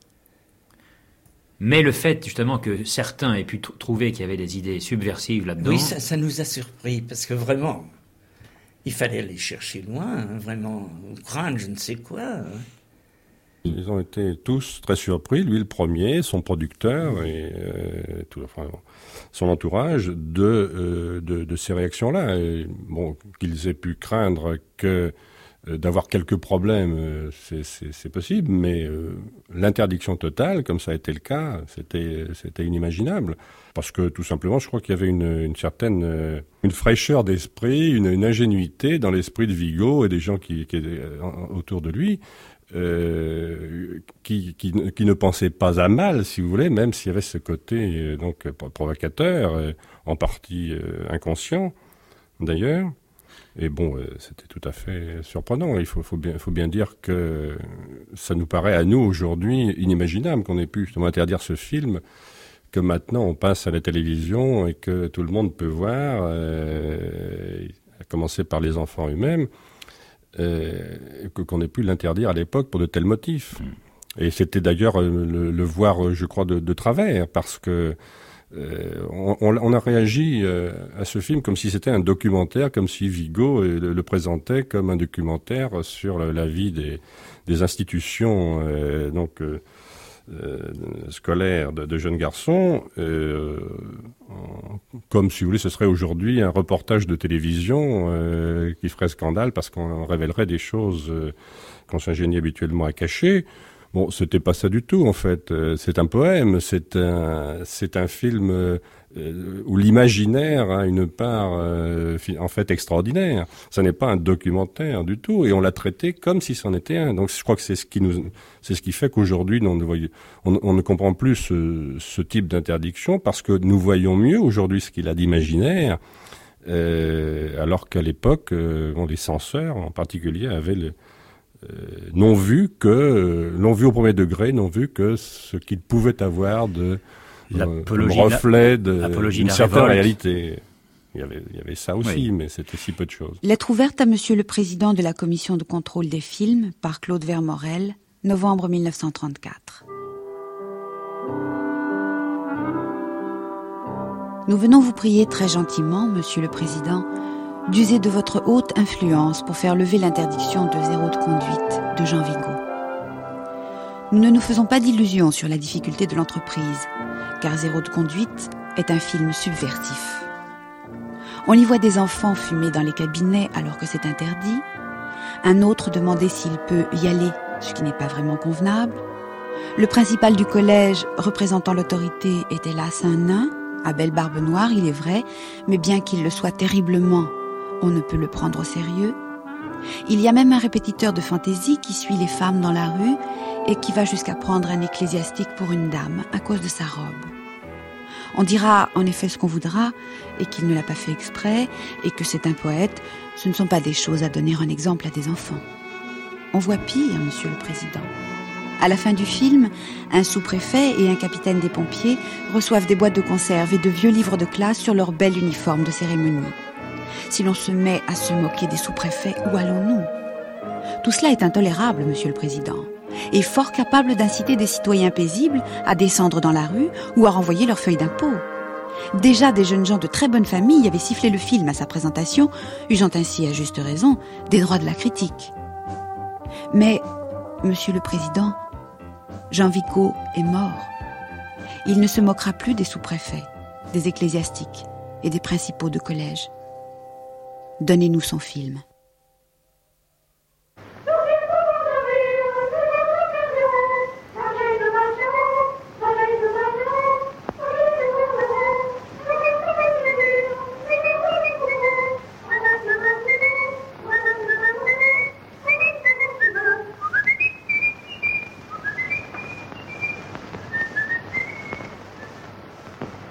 Mais le fait, justement, que certains aient pu t- trouver qu'il y avait des idées subversives là-dedans... Oui, ça, ça nous a surpris, parce que vraiment... Il fallait aller chercher loin, hein, vraiment, craindre je ne sais quoi. Hein. Ils ont été tous très surpris, lui le premier, son producteur et euh, tout, enfin, son entourage, de, euh, de, de ces réactions-là. Et, bon, qu'ils aient pu craindre que euh, d'avoir quelques problèmes, euh, c'est, c'est, c'est possible, mais euh, l'interdiction totale, comme ça a été le cas, c'était, c'était inimaginable. Parce que tout simplement, je crois qu'il y avait une, une certaine euh, une fraîcheur d'esprit, une, une ingénuité dans l'esprit de Vigo et des gens qui, qui étaient autour de lui, euh, qui, qui, qui ne pensaient pas à mal, si vous voulez, même s'il y avait ce côté euh, donc provocateur, euh, en partie euh, inconscient d'ailleurs. Et bon, euh, c'était tout à fait surprenant. Il faut, faut, bien, faut bien dire que ça nous paraît à nous aujourd'hui inimaginable qu'on ait pu justement interdire ce film, que maintenant on passe à la télévision et que tout le monde peut voir, euh, à commencer par les enfants eux-mêmes, euh, que, qu'on ait pu l'interdire à l'époque pour de tels motifs. Mmh. Et c'était d'ailleurs le, le voir, je crois, de, de travers, parce que euh, on, on a réagi euh, à ce film comme si c'était un documentaire, comme si Vigo euh, le, le présentait comme un documentaire sur la, la vie des, des institutions, euh, donc... Euh, Euh, scolaire de, de jeunes garçons, euh, en, comme si vous voulez, ce serait aujourd'hui un reportage de télévision euh, qui ferait scandale parce qu'on révélerait des choses euh, qu'on s'ingénie habituellement à cacher. Bon, c'était pas ça du tout en fait. Euh, c'est un poème, c'est un, c'est un film euh, où l'imaginaire a une part euh, en fait extraordinaire. Ça n'est pas un documentaire du tout, et on l'a traité comme si c'en était un. Donc je crois que c'est ce qui nous, c'est ce qui fait qu'aujourd'hui on, on, on ne comprend plus ce, ce type d'interdiction, parce que nous voyons mieux aujourd'hui ce qu'il a d'imaginaire, euh, alors qu'à l'époque, euh, bon, les censeurs en particulier avaient le Euh, n'ont vu que, euh, n'ont vu au premier degré, n'ont vu que ce qu'ils pouvaient avoir de euh, comme reflet de, d'une certaine réalité. Il y avait, il y avait ça aussi, oui. Mais c'était si peu de choses. Lettre ouverte à Monsieur le Président de la Commission de contrôle des films par Claude Vermorel, novembre mille neuf cent trente-quatre. Nous venons vous prier très gentiment, Monsieur le Président, d'user de votre haute influence pour faire lever l'interdiction de Zéro de conduite de Jean Vigo. Nous ne nous faisons pas d'illusions sur la difficulté de l'entreprise, car Zéro de conduite est un film subversif. On y voit des enfants fumer dans les cabinets alors que c'est interdit, un autre demander s'il peut y aller, ce qui n'est pas vraiment convenable. Le principal du collège, représentant l'autorité, est hélas un nain, à belle barbe noire, il est vrai, mais bien qu'il le soit terriblement, on ne peut le prendre au sérieux. Il y a même un répétiteur de fantaisie qui suit les femmes dans la rue et qui va jusqu'à prendre un ecclésiastique pour une dame à cause de sa robe. On dira en effet ce qu'on voudra et qu'il ne l'a pas fait exprès et que c'est un poète. Ce ne sont pas des choses à donner un exemple à des enfants. On voit pire, Monsieur le Président. À la fin du film, un sous-préfet et un capitaine des pompiers reçoivent des boîtes de conserve et de vieux livres de classe sur leur bel uniforme de cérémonie. Si l'on se met à se moquer des sous-préfets, où allons-nous ? Tout cela est intolérable, Monsieur le Président, et fort capable d'inciter des citoyens paisibles à descendre dans la rue ou à renvoyer leurs feuilles d'impôt. Déjà, des jeunes gens de très bonne famille avaient sifflé le film à sa présentation, usant ainsi, à juste raison, des droits de la critique. Mais, Monsieur le Président, Jean Vigo est mort. Il ne se moquera plus des sous-préfets, des ecclésiastiques et des principaux de collège. Donnez-nous son film.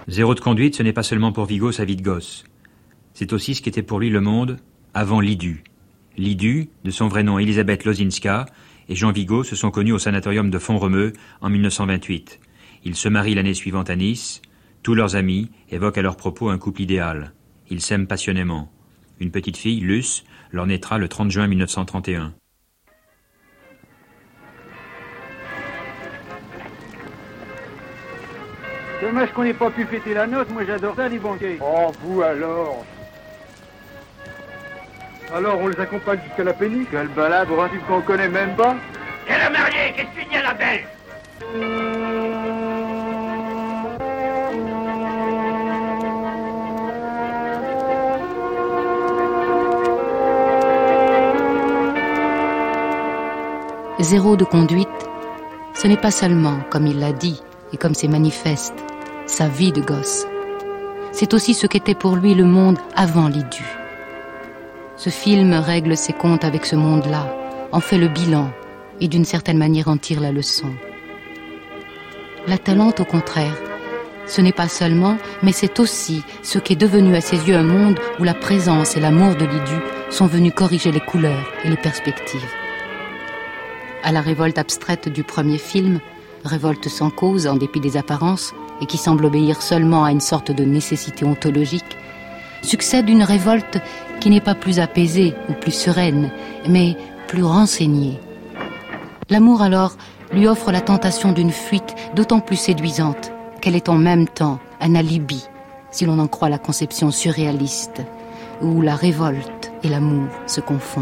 Zéro de conduite, ce n'est pas seulement pour Vigo sa vie de gosse. C'est aussi ce qu'était pour lui le monde avant Lidu. Lidu, de son vrai nom Elisabeth Lozinska, et Jean Vigo se sont connus au sanatorium de Font-Romeu en mille neuf cent vingt-huit. Ils se marient l'année suivante à Nice. Tous leurs amis évoquent à leur propos un couple idéal. Ils s'aiment passionnément. Une petite fille, Luce, leur naîtra le trente juin mille neuf cent trente et un. Dommage qu'on n'ait pas pu fêter la noce, moi j'adore ça, les banquets. Oh, vous alors. Alors, on les accompagne jusqu'à la péniche. Quelle balade pour un type qu'on connaît même pas. Et la mariée, qu'est-ce que tu dis à la belle? Zéro de conduite, ce n'est pas seulement, comme il l'a dit, et comme c'est manifeste, sa vie de gosse. C'est aussi ce qu'était pour lui le monde avant Lidu. Ce film règle ses comptes avec ce monde-là, en fait le bilan, et d'une certaine manière en tire la leçon. La Talente, au contraire, ce n'est pas seulement, mais c'est aussi ce qu'est devenu à ses yeux un monde où la présence et l'amour de Lidu sont venus corriger les couleurs et les perspectives. À la révolte abstraite du premier film, révolte sans cause en dépit des apparences et qui semble obéir seulement à une sorte de nécessité ontologique, succède une révolte qui n'est pas plus apaisée ou plus sereine, mais plus renseignée. L'amour alors lui offre la tentation d'une fuite d'autant plus séduisante qu'elle est en même temps un alibi, si l'on en croit la conception surréaliste, où la révolte et l'amour se confondent.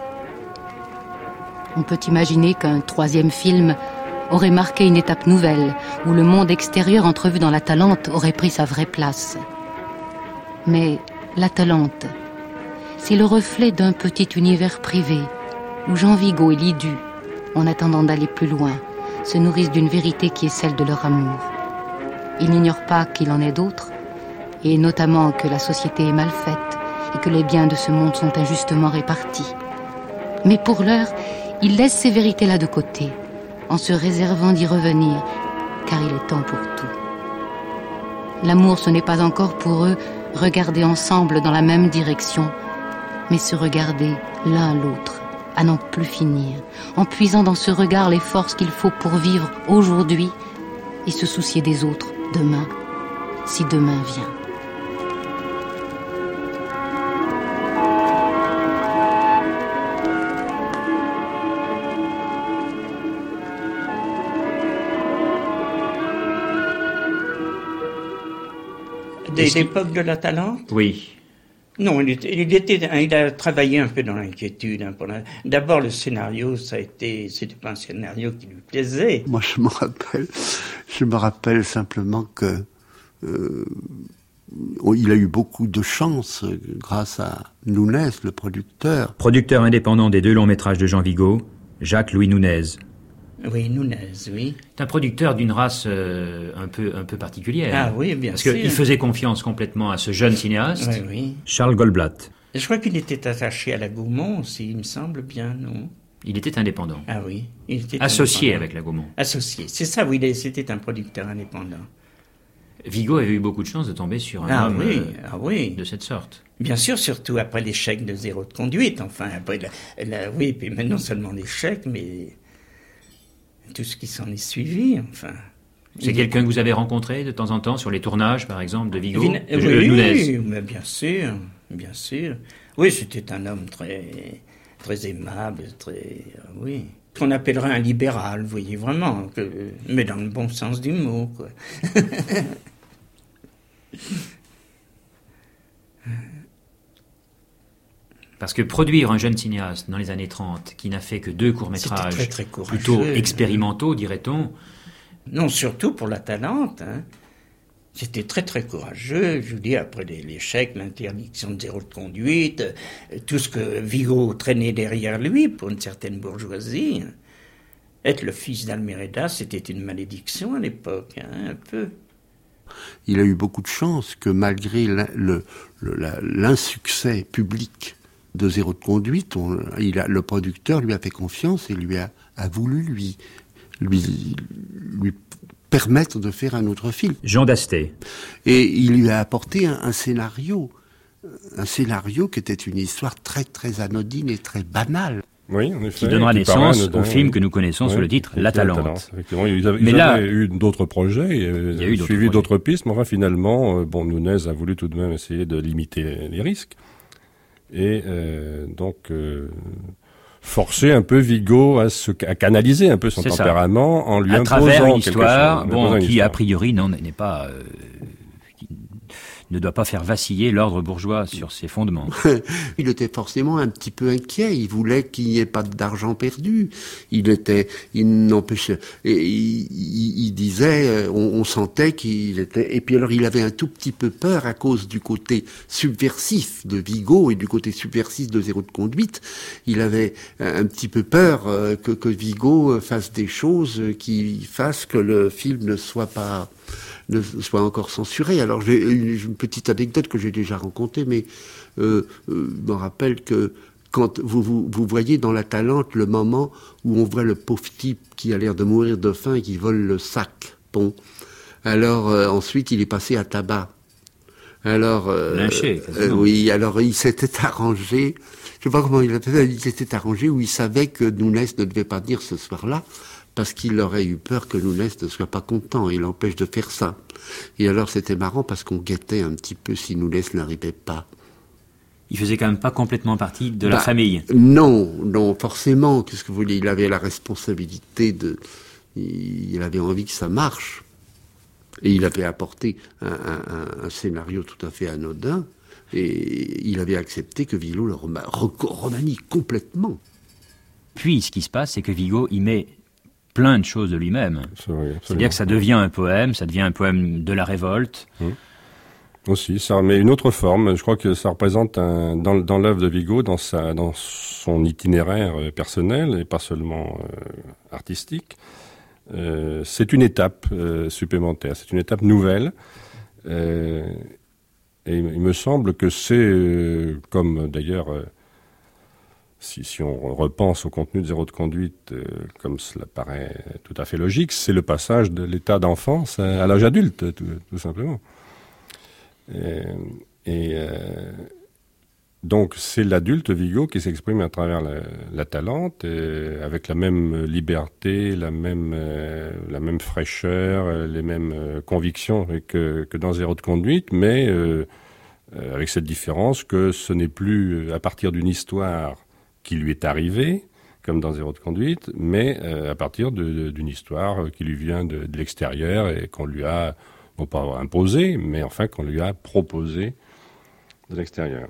On peut imaginer qu'un troisième film aurait marqué une étape nouvelle, où le monde extérieur entrevu dans la Talente aurait pris sa vraie place. Mais la Talente, c'est le reflet d'un petit univers privé, où Jean Vigo et Lidu, en attendant d'aller plus loin, se nourrissent d'une vérité qui est celle de leur amour. Ils n'ignorent pas qu'il en est d'autres, et notamment que la société est mal faite, et que les biens de ce monde sont injustement répartis. Mais pour l'heure, ils laissent ces vérités-là de côté, en se réservant d'y revenir, car il est temps pour tout. L'amour, ce n'est pas encore pour eux regarder ensemble dans la même direction, mais se regarder l'un l'autre, à n'en plus finir, en puisant dans ce regard les forces qu'il faut pour vivre aujourd'hui et se soucier des autres demain, si demain vient. Dès l'époque de la Talente? Oui. Non, il, était, il, était, il a travaillé un peu dans l'inquiétude. Hein, la... D'abord, le scénario, ça a été, c'était pas un scénario qui lui plaisait. Moi, je me rappelle, je me rappelle simplement que euh, il a eu beaucoup de chance grâce à Nunez, le producteur. Producteur indépendant des deux longs métrages de Jean Vigo, Jacques-Louis Nunez. Oui, Nunez, oui. C'est un producteur d'une race euh, un peu un peu particulière. Ah oui, bien Parce sûr. Parce qu'il faisait confiance complètement à ce jeune cinéaste. Oui, oui. Charles Goldblatt. Je crois qu'il était attaché à la Gaumont aussi, il me semble bien, non? Il était indépendant. Ah oui. Il était associé indépendant. avec la Gaumont. Associé, c'est ça, oui, c'était un producteur indépendant. Vigo avait eu beaucoup de chance de tomber sur un ah homme oui, euh, ah oui. de cette sorte. Bien sûr, surtout après l'échec de Zéro de conduite, enfin, après la, la, oui, puis non seulement l'échec, mais tout ce qui s'en est suivi, enfin. C'est quelqu'un que vous avez rencontré de temps en temps sur les tournages, par exemple, de Vigo? Vin... de Oui, Nunez. mais bien sûr, bien sûr. Oui, c'était un homme très, très aimable, très, oui. Qu'on appellerait un libéral, vous voyez, vraiment, que, mais dans le bon sens du mot, quoi. Parce que produire un jeune cinéaste dans les années trente, qui n'a fait que deux courts-métrages, très, très plutôt expérimentaux, dirait-on. Non, surtout pour la Talente, hein. C'était très très courageux, je vous dis, après l'échec, l'interdiction de Zéro de conduite, tout ce que Vigo traînait derrière lui pour une certaine bourgeoisie. Être le fils d'Almereda, c'était une malédiction à l'époque, hein, un peu. Il a eu beaucoup de chance que malgré le, le, l'insuccès public de Zéro de conduite, on, il a, le producteur lui a fait confiance et lui a, a voulu lui lui, lui permettre de faire un autre film. Jean Dasté. Et il lui a apporté un, un scénario, un scénario qui était une histoire très très anodine et très banale. Oui, en effet. Qui donnera naissance au film que nous connaissons oui, sous le titre La Talente. Ils avaient, mais ils là, avaient eu d'autres projets, il y a eu suivi d'autres, d'autres pistes, mais enfin finalement, bon, Nunez a voulu tout de même essayer de limiter les risques. Et euh, donc euh, forcer un peu Vigo à, se, à canaliser un peu son C'est tempérament ça. en lui à imposant travers une histoire, quelque chose, bon, une qui histoire. a priori non, n'est pas... Euh, ne doit pas faire vaciller l'ordre bourgeois sur ses fondements. Il était forcément un petit peu inquiet. Il voulait qu'il n'y ait pas d'argent perdu. Il était, il n'empêchait, et il, il, il disait, on, on sentait qu'il était, et puis alors il avait un tout petit peu peur à cause du côté subversif de Vigo et du côté subversif de Zéro de conduite. Il avait un petit peu peur euh, que, que Vigo fasse des choses qui fassent que le film ne soit pas, ne soit encore censuré. Alors j'ai une, une petite anecdote que j'ai déjà racontée, mais euh, euh, je me rappelle que quand vous, vous, vous voyez dans La Talente le moment où on voit le pauvre type qui a l'air de mourir de faim et qui vole le sac, bon, alors euh, ensuite il est passé à tabac. Alors, euh, Lynché, euh, oui, alors il s'était arrangé, je sais pas comment il a fait, il s'était arrangé où il savait que Nunez ne devait pas venir ce soir-là, parce qu'il aurait eu peur que Nunez ne soit pas content, et l'empêche de faire ça. Et alors c'était marrant parce qu'on guettait un petit peu si Nunez n'arrivait pas. Il faisait quand même pas complètement partie de la bah, famille. Non, non, forcément, qu'est-ce que vous voulez, il avait la responsabilité de... Il avait envie que ça marche. Et il avait apporté un, un, un scénario tout à fait anodin, et il avait accepté que Vigo le rema- remanie complètement. Puis ce qui se passe, c'est que Vigo y met plein de choses de lui-même. C'est vrai, c'est-à-dire que ça devient un poème, ça devient un poème de la révolte. Mmh. Aussi, ça met une autre forme. Je crois que ça représente un, dans, dans l'œuvre de Vigo, dans sa, dans son itinéraire personnel et pas seulement euh, artistique. Euh, c'est une étape euh, supplémentaire, c'est une étape nouvelle. Euh, et il me semble que c'est, euh, comme d'ailleurs, euh, si, si on repense au contenu de Zéro de conduite, euh, comme cela paraît tout à fait logique, c'est le passage de l'état d'enfance à, à l'âge adulte, tout, tout simplement. Et, et euh, donc c'est l'adulte Vigo qui s'exprime à travers la, la Talente, et avec la même liberté, la même euh, la même fraîcheur, les mêmes euh, convictions que, que dans Zéro de conduite, mais euh, euh, avec cette différence que ce n'est plus à partir d'une histoire qui lui est arrivée, comme dans Zéro de conduite, mais euh, à partir de, de, d'une histoire qui lui vient de, de l'extérieur et qu'on lui a non pas imposé, mais enfin qu'on lui a proposé de l'extérieur.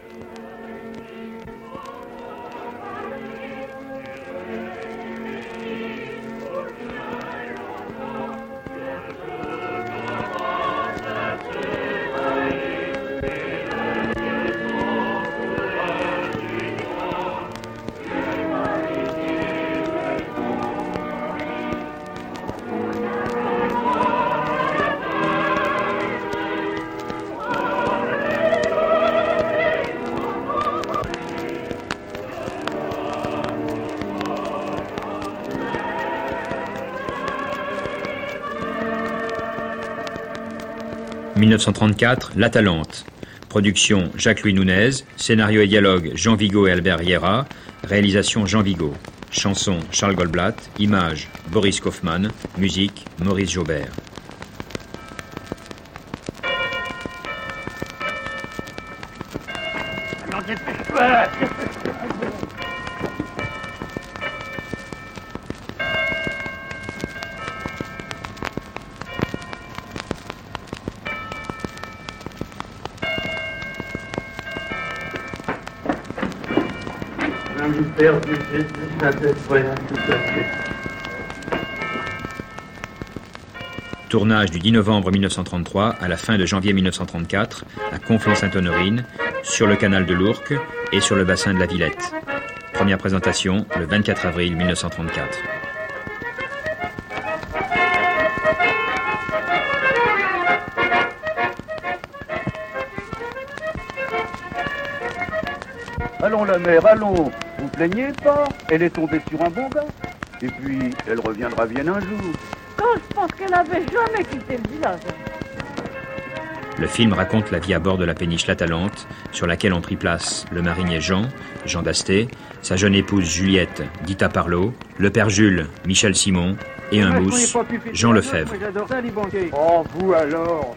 dix-neuf cent trente-quatre, La Talente. Production Jacques-Louis Nunez, scénario et dialogue Jean Vigo et Albert Riera, réalisation Jean Vigo. Chanson Charles Goldblatt, images Boris Kaufmann, musique Maurice Jaubert. Non, dépêche-toi. Tournage du dix novembre mille neuf cent trente-trois à la fin de janvier mille neuf cent trente-quatre à Conflans-Sainte-Honorine, sur le canal de l'Ourcq et sur le bassin de la Villette. Première présentation le vingt-quatre avril mille neuf cent trente-quatre. Allons la mère, allons. Vous plaignez pas? Elle est tombée sur un bon gars. Et puis, elle reviendra bien un jour. Quand je pense qu'elle avait jamais quitté le village. Le film raconte la vie à bord de la péniche l'Atalante, sur laquelle ont pris place le marinier Jean, Jean d'Asté, sa jeune épouse Juliette, Dita Parlot, le père Jules, Michel Simon, et un mousse, Jean Lefebvre. Oh, vous alors.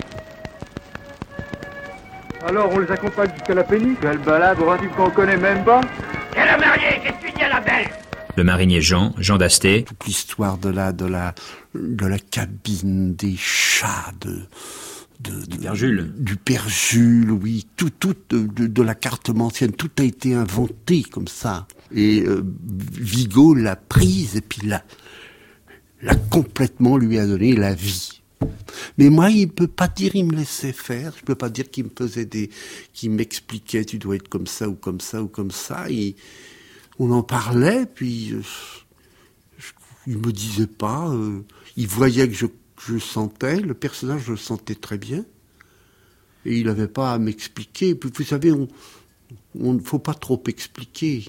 Alors, on les accompagne jusqu'à la péniche. Quelle balade pour un type qu'on connaît même pas. Et le marié, qu'est-ce que tu dis à la belle? Le marinier Jean, Jean d'Asté. Toute l'histoire de la, de la, de la cabine, des chats, de... De, de, du père Jules. Du père Jules, oui. Tout, tout de, de, de la carte ancienne, tout a été inventé comme ça. Et euh, Vigo l'a prise et puis l'a, l'a complètement lui a donné la vie. Mais moi, il peut pas dire il me laissait faire. Je peux pas dire qu'il me faisait des, qu'il m'expliquait tu dois être comme ça ou comme ça ou comme ça. Et on en parlait, puis euh, je, il me disait pas. Euh, il voyait que je Je le sentais, le personnage, je le sentais très bien. Et il n'avait pas à m'expliquer. Puis, vous savez, on ne faut pas trop expliquer.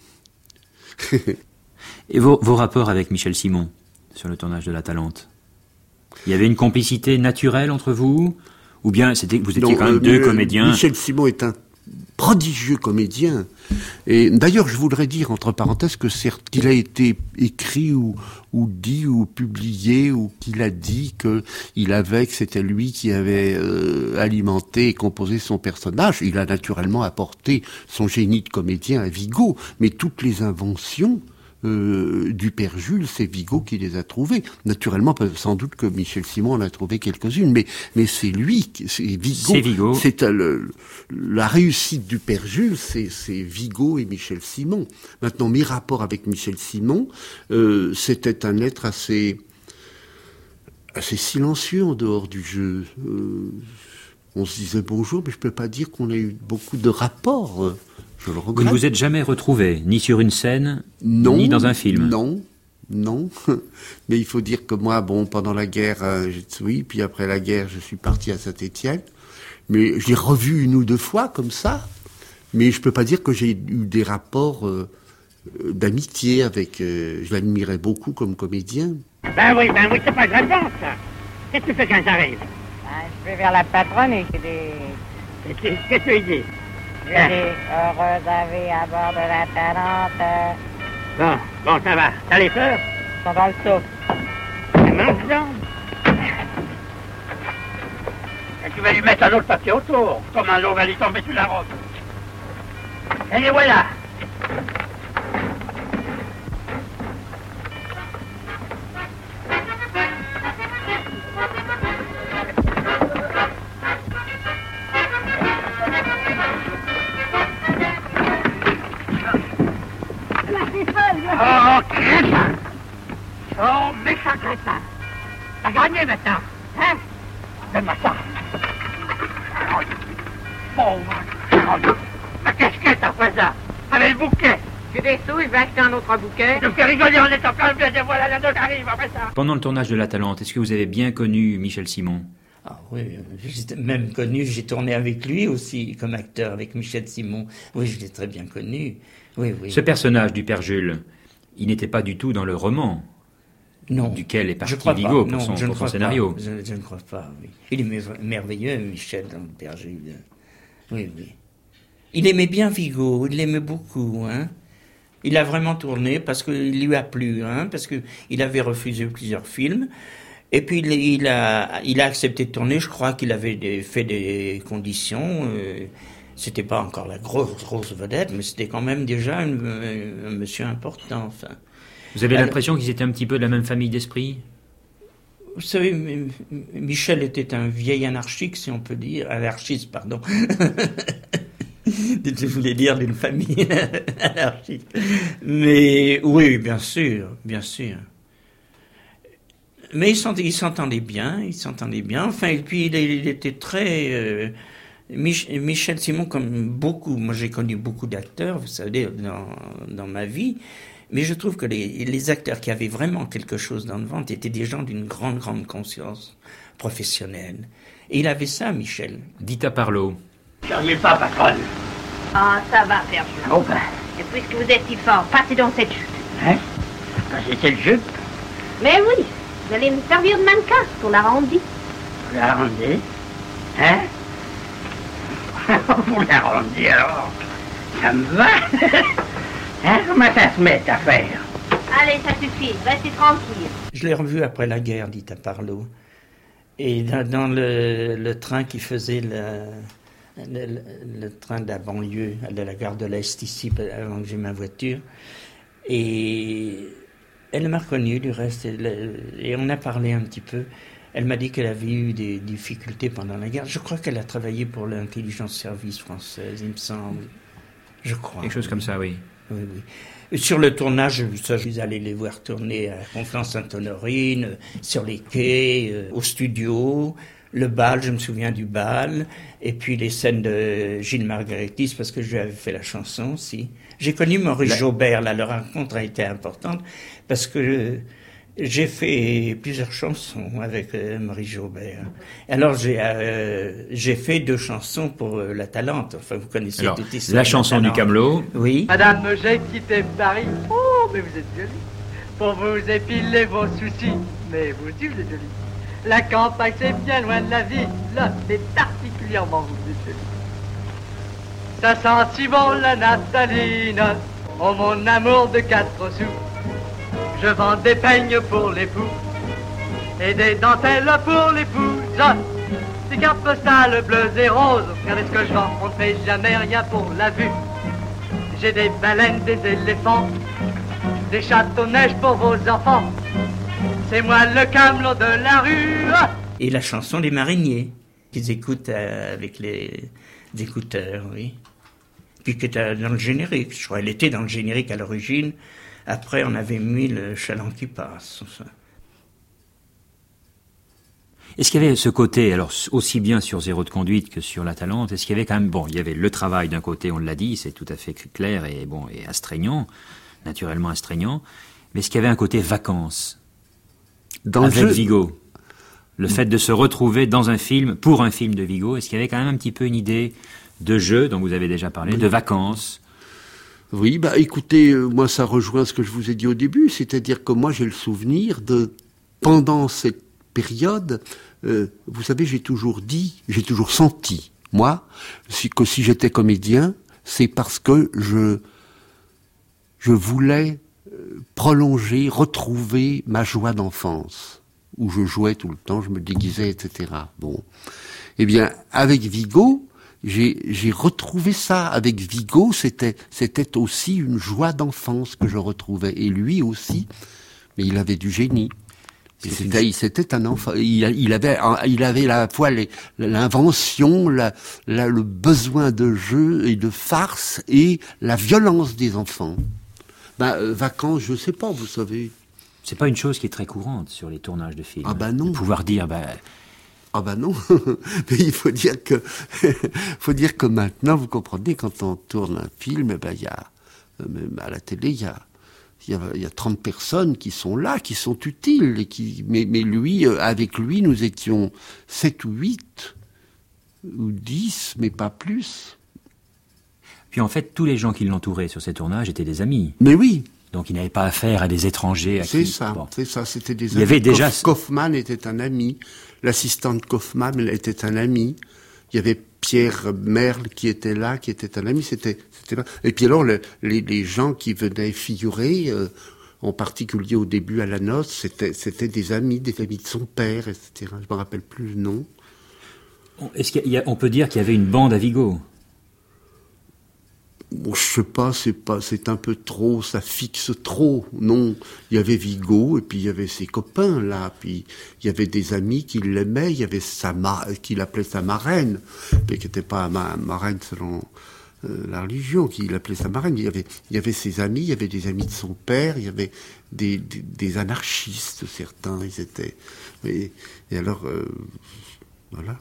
Et vos, vos rapports avec Michel Simon, sur le tournage de l'Atalante? Il y avait une complicité naturelle entre vous? Ou bien c'était, vous étiez non, quand même euh, deux comédiens? Michel Simon est un prodigieux comédien. Et d'ailleurs, je voudrais dire, entre parenthèses, que certes, qu'il a été écrit ou, ou dit ou publié ou qu'il a dit qu'il avait, que c'était lui qui avait euh, alimenté et composé son personnage. Il a naturellement apporté son génie de comédien à Vigo, mais toutes les inventions Euh, du père Jules, c'est Vigo qui les a trouvées. Naturellement, sans doute que Michel Simon en a trouvé quelques-unes, mais mais c'est lui, c'est Vigo. C'est Vigo. C'est euh, le, la réussite du père Jules, c'est c'est Vigo et Michel Simon. Maintenant, mes rapports avec Michel Simon, euh, c'était un être assez assez silencieux en dehors du jeu. Euh, on se disait bonjour, mais je peux pas dire qu'on a eu beaucoup de rapports. Euh, Je le regrette. Vous ne vous êtes jamais retrouvé, ni sur une scène, non, ni dans un film? Non, non. Mais il faut dire que moi, bon, pendant la guerre, euh, oui, puis après la guerre, je suis parti à Saint-Étienne. Mais je l'ai revu une ou deux fois, comme ça. Mais je peux pas dire que j'ai eu des rapports euh, d'amitié avec... Euh, je l'admirais beaucoup comme comédien. Ben oui, ben oui, c'est pas grave, ça. Qu'est-ce que tu fais quand j'arrive? Ben, je vais vers la patronne et j'ai des... Qu'est-ce que tu lui dis? J'ai des heureuses avis à bord de l'Atalante. Bon, bon, ça va. T'as les fleurs? Ils sont dans le seau. Mange-donc. Et tu vas lui mettre un autre papier autour. Comme un lot va lui tomber sur la robe. Et les voilà. Oh, crétin! Oh, méchant crétin! T'as gagné maintenant, hein? Donne-moi ça! Pauvre! Mais qu'est-ce que t'as fait ça? Avec le bouquet! J'ai des sous, je vais acheter un autre bouquet. Tu me fais rigoler en étant plein de bien, voilà la note arrive après ça! Pendant le tournage de l'Atalante, est-ce que vous avez bien connu Michel Simon? Ah oui, j'ai même connu, j'ai tourné avec lui aussi, comme acteur, avec Michel Simon. Oui, je l'ai très bien connu. Oui, oui. Ce personnage du père Jules, il n'était pas du tout dans le roman non, duquel est parti non, Vigo pour son, je pour son scénario. Je, je ne crois pas, oui. Il est merveilleux, Michel, dans le père Jules. Oui, oui. Il aimait bien Vigo, il l'aimait beaucoup, hein. Il a vraiment tourné parce qu'il lui a plu, hein, parce qu'il avait refusé plusieurs films. Et puis il, il, a, il a accepté de tourner, je crois qu'il avait des, fait des conditions... Euh, C'était pas encore la grosse, grosse vedette, mais c'était quand même déjà une, un monsieur important. Enfin. Vous avez Alors, l'impression qu'ils étaient un petit peu de la même famille d'esprit? Vous savez, Michel était un vieil anarchique, si on peut dire. Anarchiste, pardon. Je voulais dire d'une famille anarchique. Mais oui, bien sûr, bien sûr. Mais il s'entendait bien, il s'entendait bien. Enfin, et puis il, il était très... Euh, Michel Simon, comme beaucoup, moi j'ai connu beaucoup d'acteurs, vous savez, dans, dans ma vie, mais je trouve que les, les acteurs qui avaient vraiment quelque chose dans le ventre étaient des gens d'une grande, grande conscience professionnelle. Et il avait ça, Michel. Dita Parlot. N'arrivez pas, patronne. Ah, ça va, Père Jules. Oh ben. Et puisque vous êtes si fort, passez dans cette chute. Hein? Quand j'étais le jupe. Mais oui, vous allez me servir de mannequin pour la rendie. Pour la rendie? Hein? Pour la rendie, alors? Ça me va. Hein? Comment ça se met à faire? Allez, ça suffit, restez tranquille. Je l'ai revu après la guerre, dit Parlot. Et dans, dans le, le train qui faisait le, le, le, le train de la banlieue, de la gare de l'Est, ici, avant que j'ai ma voiture. Et elle m'a reconnu, du reste, elle, et on a parlé un petit peu. Elle m'a dit qu'elle avait eu des difficultés pendant la guerre. Je crois qu'elle a travaillé pour l'intelligence service française, il me semble. Je crois. Quelque chose comme ça, oui. Oui, oui. Et sur le tournage, ça, je suis allé les voir tourner à Conflans-Sainte-Honorine, sur les quais, euh, au studio, le bal, je me souviens du bal, et puis les scènes de Gilles Margaritis, parce que je lui avais fait la chanson aussi. J'ai connu Maurice la... Jaubert, là, leur rencontre a été importante, parce que euh, j'ai fait plusieurs chansons avec euh, Maurice Jaubert. Alors j'ai euh, j'ai fait deux chansons pour euh, La Talente. Enfin, vous connaissez Alors, toute l'histoire. La chanson du Camelot. Oui. Madame, j'ai quitté Paris. Oh, mais vous êtes jolie. Pour vous épiler vos soucis. Mais vous aussi, vous êtes jolie. La campagne, c'est bien loin de la ville. Là, c'est particulièrement vous êtes jolie. Ça sent si bon la naphtaline. Oh, mon amour de quatre sous. Je vends des peignes pour l'époux et des dentelles pour l'épouse. Des cartes postales bleues et roses. Regardez ce que je vends, on ne fait jamais rien pour la vue. J'ai des baleines, des éléphants, des châteaux neige pour vos enfants. C'est moi le camelot de la rue. Et la chanson des mariniers qu'ils écoutent euh, avec les écouteurs, oui. Puis qui était dans le générique. Je crois qu'elle était dans le générique à l'origine. Après, on avait mis le chaland qui passe. Est-ce qu'il y avait ce côté, alors aussi bien sur Zéro de conduite que sur La Talente, est-ce qu'il y avait quand même, bon, il y avait le travail d'un côté, on l'a dit, c'est tout à fait clair et bon et astreignant, naturellement astreignant, mais est-ce qu'il y avait un côté vacances dans avec le jeu... Vigo, le fait de se retrouver dans un film, pour un film de Vigo, est-ce qu'il y avait quand même un petit peu une idée de jeu dont vous avez déjà parlé, oui. de vacances? Oui, bah écoutez, euh, moi ça rejoint ce que je vous ai dit au début, c'est-à-dire que moi j'ai le souvenir de, pendant cette période, euh, vous savez, j'ai toujours dit, j'ai toujours senti, moi, si, que si j'étais comédien, c'est parce que je, je voulais euh, prolonger, retrouver ma joie d'enfance, où je jouais tout le temps, je me déguisais, et cetera. Bon, eh bien, avec Vigo, J'ai, j'ai retrouvé ça avec Vigo, c'était, c'était aussi une joie d'enfance que je retrouvais, et lui aussi, mais il avait du génie. Et c'était, une... c'était un enfant, il, il avait, il avait à la fois les, l'invention, la, la, le besoin de jeu et de farce, et la violence des enfants. Ben, euh, vacances, je sais pas, vous savez. C'est pas une chose qui est très courante sur les tournages de films. Ah ben non. De pouvoir dire, ben... Ah ben non, mais il faut dire que, faut dire que maintenant, vous comprenez, quand on tourne un film, ben il y a, même à la télé, il y a, il y a, il y a trente personnes qui sont là, qui sont utiles, et qui, mais, mais lui, avec lui, nous étions sept ou huit, ou dix, mais pas plus. Puis en fait, tous les gens qui l'entouraient sur ces tournages étaient des amis. Mais oui. Donc il n'avait pas affaire à des étrangers. À c'est qui... ça, bon. c'est ça, c'était des amis. Il y avait déjà... Kaufmann était un ami, l'assistante Kaufmann était un ami, il y avait Pierre Merle qui était là, qui était un ami, c'était, c'était là. Et puis alors, le, les, les gens qui venaient figurer, euh, en particulier au début à la noce, c'était, c'était des amis, des amis de son père, et cetera. Je me rappelle plus le nom. Est-ce qu'il y a, on peut dire qu'il y avait une bande à Vigo? Bon, je sais pas, c'est pas, c'est un peu trop, ça fixe trop. Non, il y avait Vigo et puis il y avait ses copains là, puis il y avait des amis qui l'aimaient, il y avait sa ma, qu'il appelait sa marraine, mais qui n'était pas ma marraine selon euh, la religion, qu'il appelait sa marraine. Il y avait, il y avait ses amis, il y avait des amis de son père, il y avait des, des, des anarchistes certains, ils étaient. Et, et alors, euh, voilà.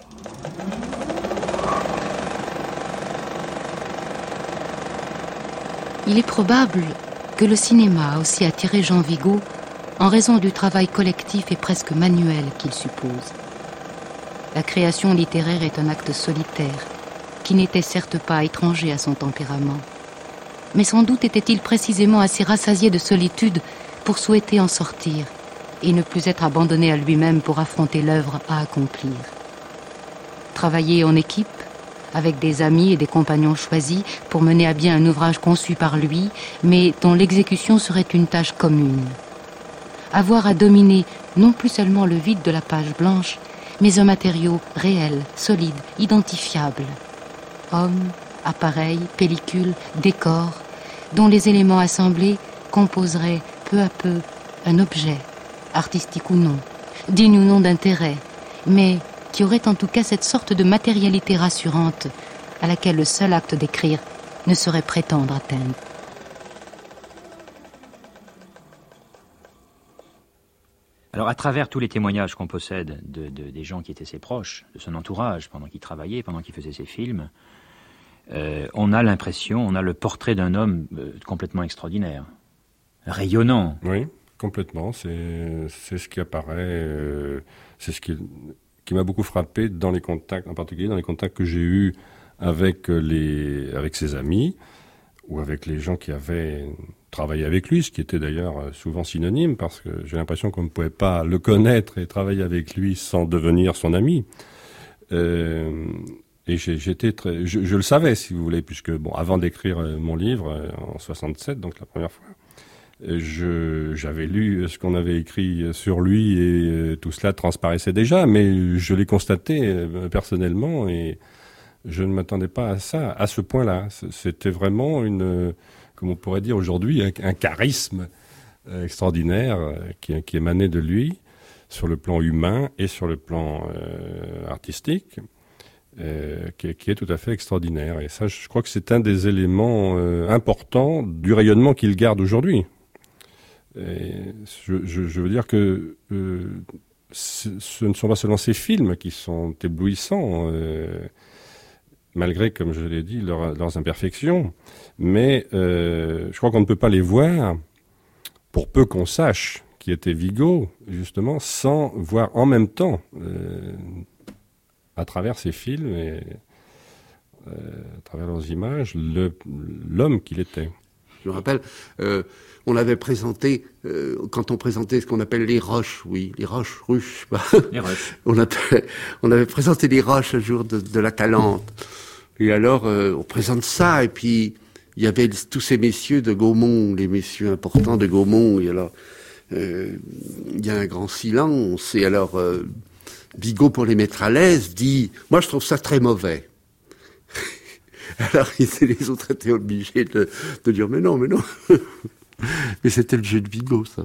Il est probable que le cinéma a aussi attiré Jean Vigo en raison du travail collectif et presque manuel qu'il suppose. La création littéraire est un acte solitaire, qui n'était certes pas étranger à son tempérament. Mais sans doute était-il précisément assez rassasié de solitude pour souhaiter en sortir et ne plus être abandonné à lui-même pour affronter l'œuvre à accomplir. Travailler en équipe, avec des amis et des compagnons choisis pour mener à bien un ouvrage conçu par lui, mais dont l'exécution serait une tâche commune. Avoir à dominer non plus seulement le vide de la page blanche, mais un matériau réel, solide, identifiable. Hommes, appareils, pellicules, décors, dont les éléments assemblés composeraient peu à peu un objet, artistique ou non, digne ou non d'intérêt, mais qui aurait en tout cas cette sorte de matérialité rassurante à laquelle le seul acte d'écrire ne saurait prétendre atteindre. Alors, à travers tous les témoignages qu'on possède de, de, des gens qui étaient ses proches, de son entourage, pendant qu'il travaillait, pendant qu'il faisait ses films, euh, on a l'impression, on a le portrait d'un homme euh, complètement extraordinaire, rayonnant. Oui, complètement. C'est, c'est ce qui apparaît, euh, c'est ce qui, qui m'a beaucoup frappé dans les contacts, en particulier dans les contacts que j'ai eus avec les, avec ses amis ou avec les gens qui avaient travaillé avec lui, ce qui était d'ailleurs souvent synonyme, parce que j'ai l'impression qu'on ne pouvait pas le connaître et travailler avec lui sans devenir son ami. Euh, et j'ai, j'étais très, je, je le savais, si vous voulez, puisque bon, avant d'écrire mon livre en soixante-sept, donc la première fois, je, j'avais lu ce qu'on avait écrit sur lui et tout cela transparaissait déjà, mais je l'ai constaté personnellement et je ne m'attendais pas à ça, à ce point-là. C'était vraiment une, comme on pourrait dire aujourd'hui, un, un charisme euh, extraordinaire euh, qui, qui émanait de lui, sur le plan humain et sur le plan euh, artistique, euh, qui, qui est tout à fait extraordinaire. Et ça, je crois que c'est un des éléments euh, importants du rayonnement qu'il garde aujourd'hui. Et je, je, je veux dire que euh, ce ne sont pas seulement ces films qui sont éblouissants, euh, malgré, comme je l'ai dit, leur, leurs imperfections. Mais euh, je crois qu'on ne peut pas les voir, pour peu qu'on sache qui était Vigo, justement, sans voir en même temps, euh, à travers ces films et euh, à travers leurs images, le, l'homme qu'il était. Je me rappelle, euh, on avait présenté, euh, quand on présentait ce qu'on appelle les roches, oui, les roches ruches. Les roches. on, avait, on avait présenté les roches un jour de, de la Talente. Et alors, euh, on présente ça, et puis il y avait tous ces messieurs de Gaumont, les messieurs importants de Gaumont, et alors, euh, il y a un grand silence, et alors, euh, Vigo, pour les mettre à l'aise, dit « Moi, je trouve ça très mauvais ». Alors, les autres étaient obligés de, de dire « Mais non, mais non ». Mais c'était le jeu de Vigo, ça.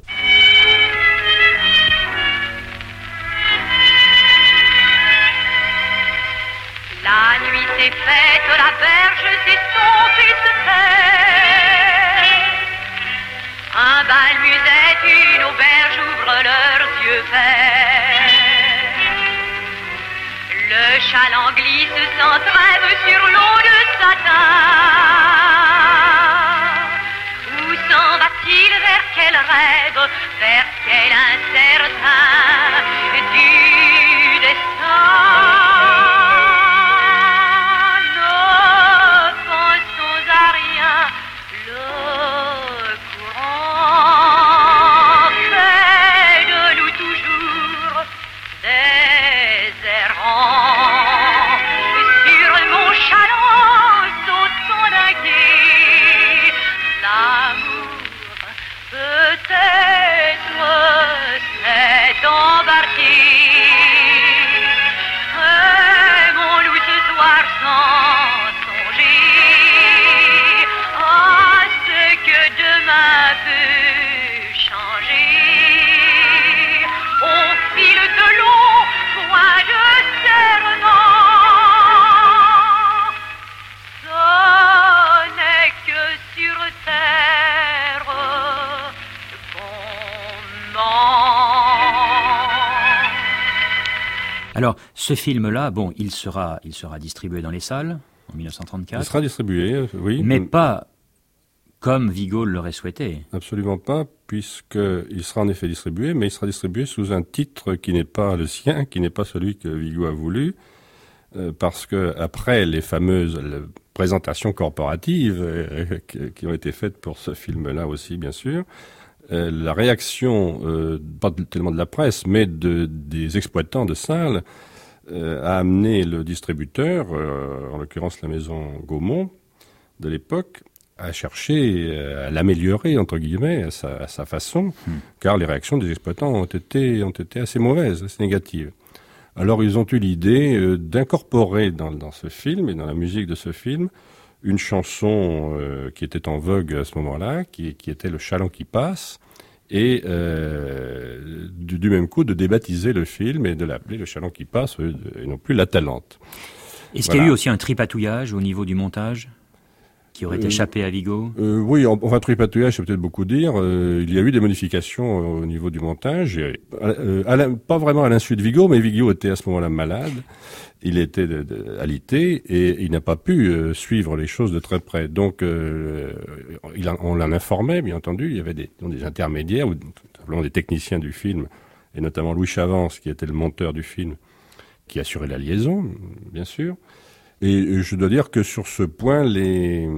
La nuit s'est faite, la berge s'estompe et se fait. Un bal musette, une auberge ouvrent leurs yeux verts. Le chaland glisse sans trêve sur l'eau de satin. Où s'en va-t-il, vers quel rêve, vers quel incertain du destin? Alors, ce film-là, bon, il sera, il sera distribué dans les salles en mille neuf cent trente-quatre. Il sera distribué, oui. Mais pas comme Vigo l'aurait souhaité. Absolument pas, puisqu'il sera en effet distribué, mais il sera distribué sous un titre qui n'est pas le sien, qui n'est pas celui que Vigo a voulu, euh, parce que après les fameuses présentations corporatives euh, qui, qui ont été faites pour ce film-là aussi, bien sûr, euh, la réaction, euh, pas tellement de la presse, mais de, des exploitants de salles, euh, a amené le distributeur, euh, en l'occurrence la maison Gaumont de l'époque, à chercher à l'améliorer, entre guillemets, à sa, à sa façon, mmh. car les réactions des exploitants ont été, ont été assez mauvaises, assez négatives. Alors ils ont eu l'idée euh, d'incorporer dans, dans ce film et dans la musique de ce film une chanson euh, qui était en vogue à ce moment-là, qui, qui était Le Chaland qui passe, et euh, du, du même coup de débaptiser le film et de l'appeler Le Chaland qui passe et non plus La Talente. Est-ce Voilà. qu'il y a eu aussi un tripatouillage au niveau du montage qui aurait Euh, échappé à Vigo? euh, Oui, enfin tripatouillage, c'est peut-être beaucoup dire. Euh, il y a eu des modifications au niveau du montage. Et, euh, à la, pas vraiment à l'insu de Vigo, mais Vigo était à ce moment-là malade. Il était de, de, alité et il n'a pas pu euh, suivre les choses de très près. Donc, euh, il a, on l'en informait, bien entendu. Il y avait des, des intermédiaires, ou simplement des techniciens du film, et notamment Louis Chavance, qui était le monteur du film, qui assurait la liaison, bien sûr. Et je dois dire que sur ce point, les,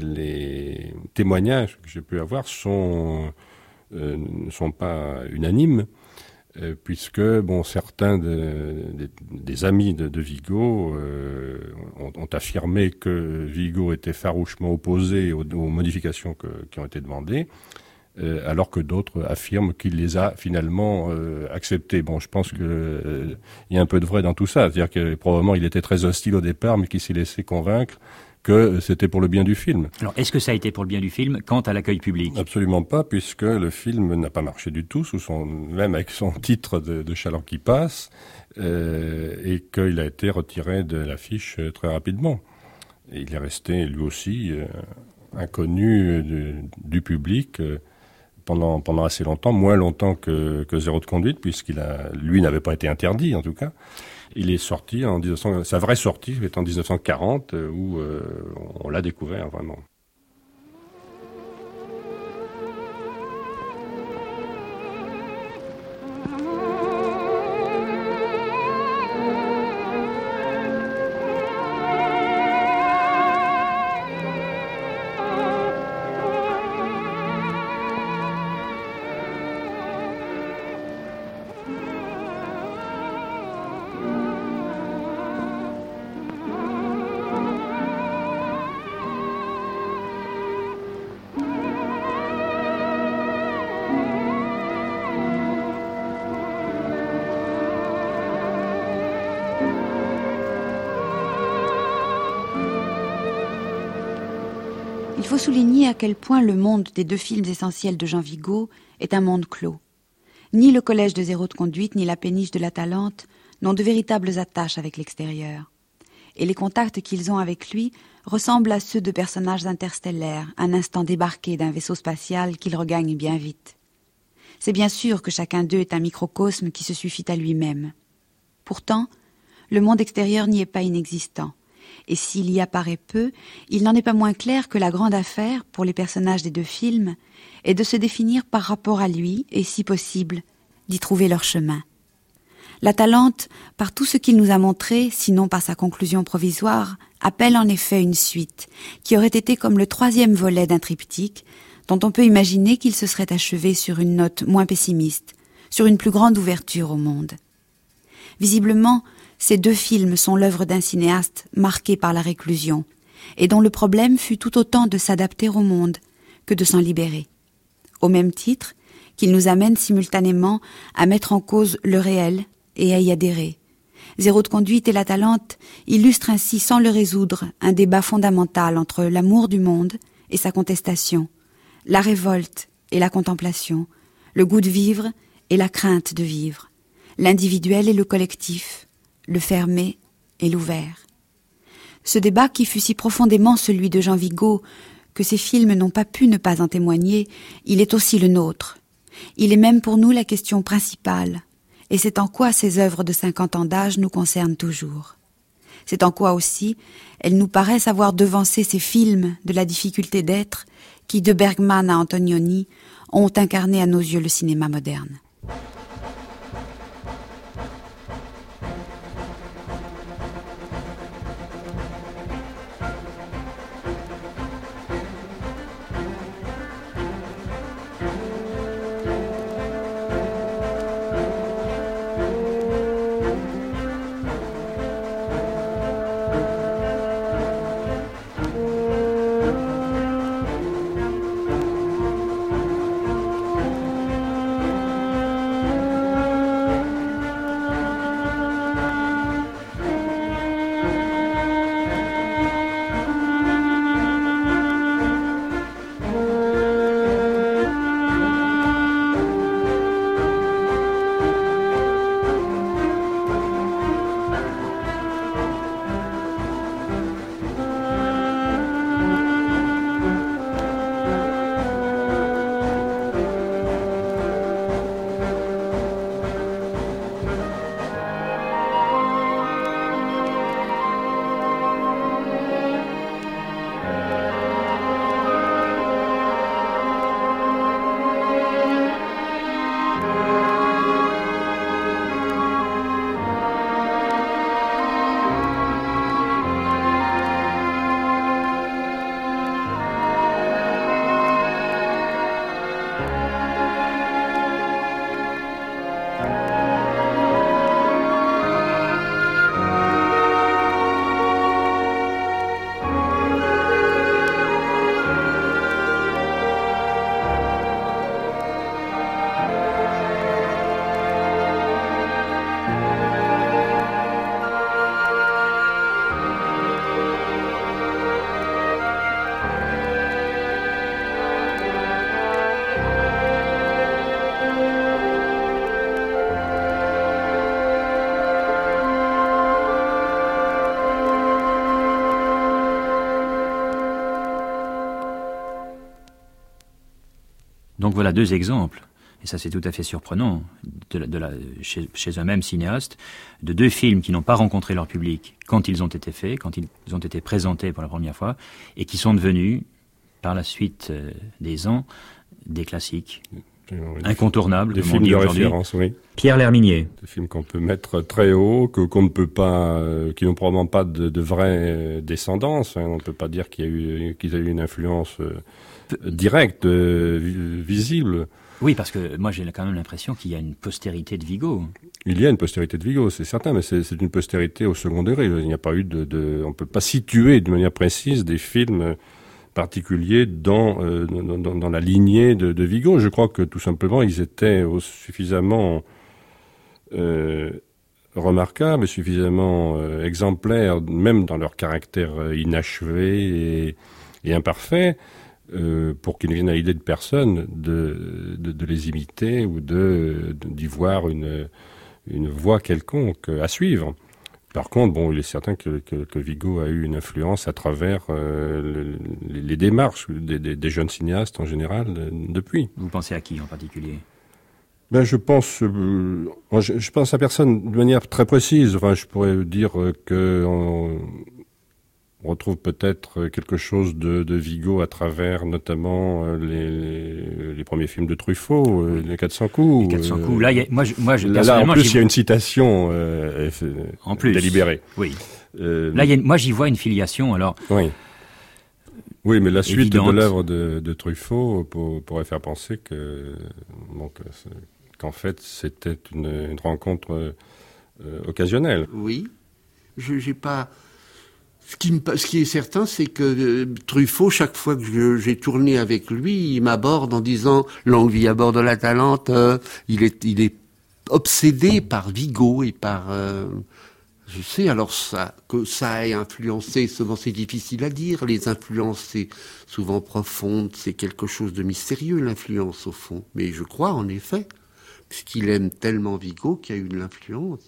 les témoignages que j'ai pu avoir sont, euh, ne sont pas unanimes, euh, puisque bon, certains de, de, des amis de, de Vigo euh, ont, ont affirmé que Vigo était farouchement opposé aux, aux modifications que, qui ont été demandées. Euh, alors que d'autres affirment qu'il les a finalement euh, acceptés. Bon, je pense que euh, il y a un peu de vrai dans tout ça, c'est-à-dire que probablement il était très hostile au départ, mais qu'il s'est laissé convaincre que c'était pour le bien du film. Alors, est-ce que ça a été pour le bien du film quant à l'accueil public? Absolument pas, puisque le film n'a pas marché du tout, sous son, même avec son titre de, de Chaland qui passe, euh, et qu'il a été retiré de l'affiche très rapidement. Et il est resté, lui aussi, euh, inconnu du, du public, euh, Pendant, pendant assez longtemps, moins longtemps que, que Zéro de conduite, puisqu'il a, lui n'avait pas été interdit en tout cas. Il est sorti en dix-neuf cents, sa vraie sortie est en dix-neuf cent quarante, où euh, on l'a découvert vraiment. Il faut souligner à quel point le monde des deux films essentiels de Jean Vigo est un monde clos. Ni le collège de Zéro de conduite, ni la péniche de la Talente n'ont de véritables attaches avec l'extérieur. Et les contacts qu'ils ont avec lui ressemblent à ceux de personnages interstellaires, un instant débarqués d'un vaisseau spatial qu'ils regagnent bien vite. C'est bien sûr que chacun d'eux est un microcosme qui se suffit à lui-même. Pourtant, le monde extérieur n'y est pas inexistant. Et s'il y apparaît peu, il n'en est pas moins clair que la grande affaire, pour les personnages des deux films, est de se définir par rapport à lui et, si possible, d'y trouver leur chemin. La Talente, par tout ce qu'il nous a montré, sinon par sa conclusion provisoire, appelle en effet une suite, qui aurait été comme le troisième volet d'un triptyque, dont on peut imaginer qu'il se serait achevé sur une note moins pessimiste, sur une plus grande ouverture au monde. Visiblement, ces deux films sont l'œuvre d'un cinéaste marqué par la réclusion, et dont le problème fut tout autant de s'adapter au monde que de s'en libérer. Au même titre qu'il nous amène simultanément à mettre en cause le réel et à y adhérer. Zéro de conduite et La Talente illustrent ainsi sans le résoudre un débat fondamental entre l'amour du monde et sa contestation, la révolte et la contemplation, le goût de vivre et la crainte de vivre, l'individuel et le collectif, le fermé et l'ouvert. Ce débat qui fut si profondément celui de Jean Vigo que ces films n'ont pas pu ne pas en témoigner, il est aussi le nôtre. Il est même pour nous la question principale, et c'est en quoi ces œuvres de cinquante ans d'âge nous concernent toujours. C'est en quoi aussi elles nous paraissent avoir devancé ces films de la difficulté d'être qui, de Bergman à Antonioni, ont incarné à nos yeux le cinéma moderne. Donc voilà deux exemples, et ça c'est tout à fait surprenant, de la, de la, chez, chez un même cinéaste, de deux films qui n'ont pas rencontré leur public quand ils ont été faits, quand ils ont été présentés pour la première fois, et qui sont devenus, par la suite euh, des ans, des classiques. Incontournables, des comme on films dit de aujourd'hui. référence, oui. Pierre L'Herminier. Des films qu'on peut mettre très haut, que qu'on ne peut pas, euh, qui n'ont probablement pas de, de vraie descendance. Hein. On ne peut pas dire qu'il y a eu, qu'ils aient eu une influence euh, directe, euh, visible. Oui, parce que moi j'ai quand même l'impression qu'il y a une postérité de Vigo. Il y a une postérité de Vigo, c'est certain, mais c'est, c'est une postérité au second degré. Il n'y a pas eu de, de, on peut pas situer de manière précise des films particulier dans, euh, dans, dans, dans la lignée de, de Vigo. Je crois que tout simplement ils étaient suffisamment euh, remarquables, suffisamment euh, exemplaires, même dans leur caractère inachevé et, et imparfait, euh, pour qu'il ne vienne à l'idée de personne de, de, de les imiter ou de, de, d'y voir une, une voie quelconque à suivre. Par contre, bon, il est certain que, que, que Vigo a eu une influence à travers euh, le, les démarches des, des, des jeunes cinéastes en général euh, depuis. Vous pensez à qui en particulier ? Ben, je pense, euh, je, je pense à personne de manière très précise. Enfin, je pourrais dire que on, on retrouve peut-être quelque chose de, de Vigo à travers notamment les, les, les premiers films de Truffaut, euh, les quatre cents coups. Les quatre cents coups. Là, y a, moi, je, moi, je, là, là, en plus, il y a une citation euh, en plus délibérée. Oui. Euh, là, y a, moi, j'y vois une filiation. Alors. Oui. Oui, mais la suite évidente. de l'œuvre de, de Truffaut pour, pourrait faire penser que, bon, que qu'en fait, c'était une, une rencontre euh, occasionnelle. Oui. Je j'ai pas. Ce qui, me, ce qui est certain, c'est que euh, Truffaut, chaque fois que je, j'ai tourné avec lui, il m'aborde en disant « Longue vie à bord de la Talente euh, ». Il est, il est obsédé par Vigo et par... Euh, je sais, alors ça, que ça ait influencé, souvent c'est difficile à dire. Les influences, c'est souvent profonde, c'est quelque chose de mystérieux, l'influence, au fond. Mais je crois, en effet, puisqu'il aime tellement Vigo qu'il y a eu de l'influence.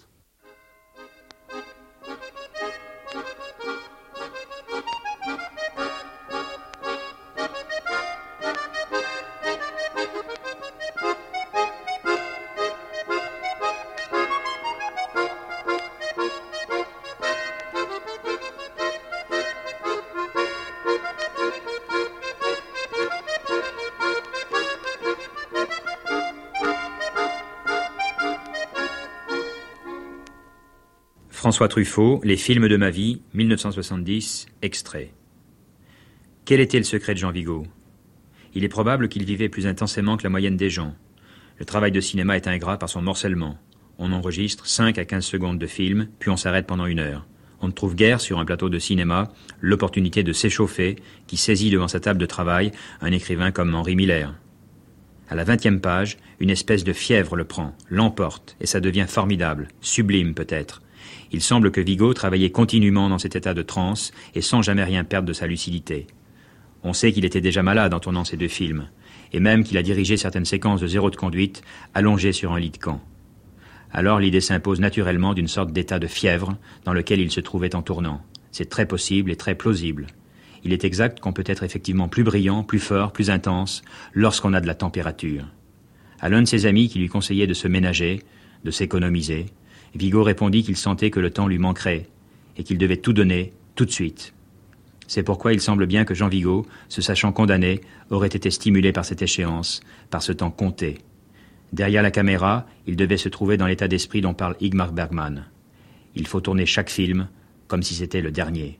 François Truffaut, Les films de ma vie, mille neuf cent soixante-dix, extrait. Quel était le secret de Jean Vigo ? Il est probable qu'il vivait plus intensément que la moyenne des gens. Le travail de cinéma est ingrat par son morcellement. On enregistre cinq à quinze secondes de film, puis on s'arrête pendant une heure. On ne trouve guère sur un plateau de cinéma l'opportunité de s'échauffer qui saisit devant sa table de travail un écrivain comme Henri Miller. À la vingtième page, une espèce de fièvre le prend, l'emporte, et ça devient formidable, sublime peut-être. Il semble que Vigo travaillait continuellement dans cet état de transe et sans jamais rien perdre de sa lucidité. On sait qu'il était déjà malade en tournant ces deux films, et même qu'il a dirigé certaines séquences de Zéro de conduite allongé sur un lit de camp. Alors l'idée s'impose naturellement d'une sorte d'état de fièvre dans lequel il se trouvait en tournant. C'est très possible et très plausible. Il est exact qu'on peut être effectivement plus brillant, plus fort, plus intense lorsqu'on a de la température. À l'un de ses amis qui lui conseillait de se ménager, de s'économiser, Vigo répondit qu'il sentait que le temps lui manquerait et qu'il devait tout donner, tout de suite. C'est pourquoi il semble bien que Jean Vigo, se sachant condamné, aurait été stimulé par cette échéance, par ce temps compté. Derrière la caméra, il devait se trouver dans l'état d'esprit dont parle Ingmar Bergman. Il faut tourner chaque film comme si c'était le dernier.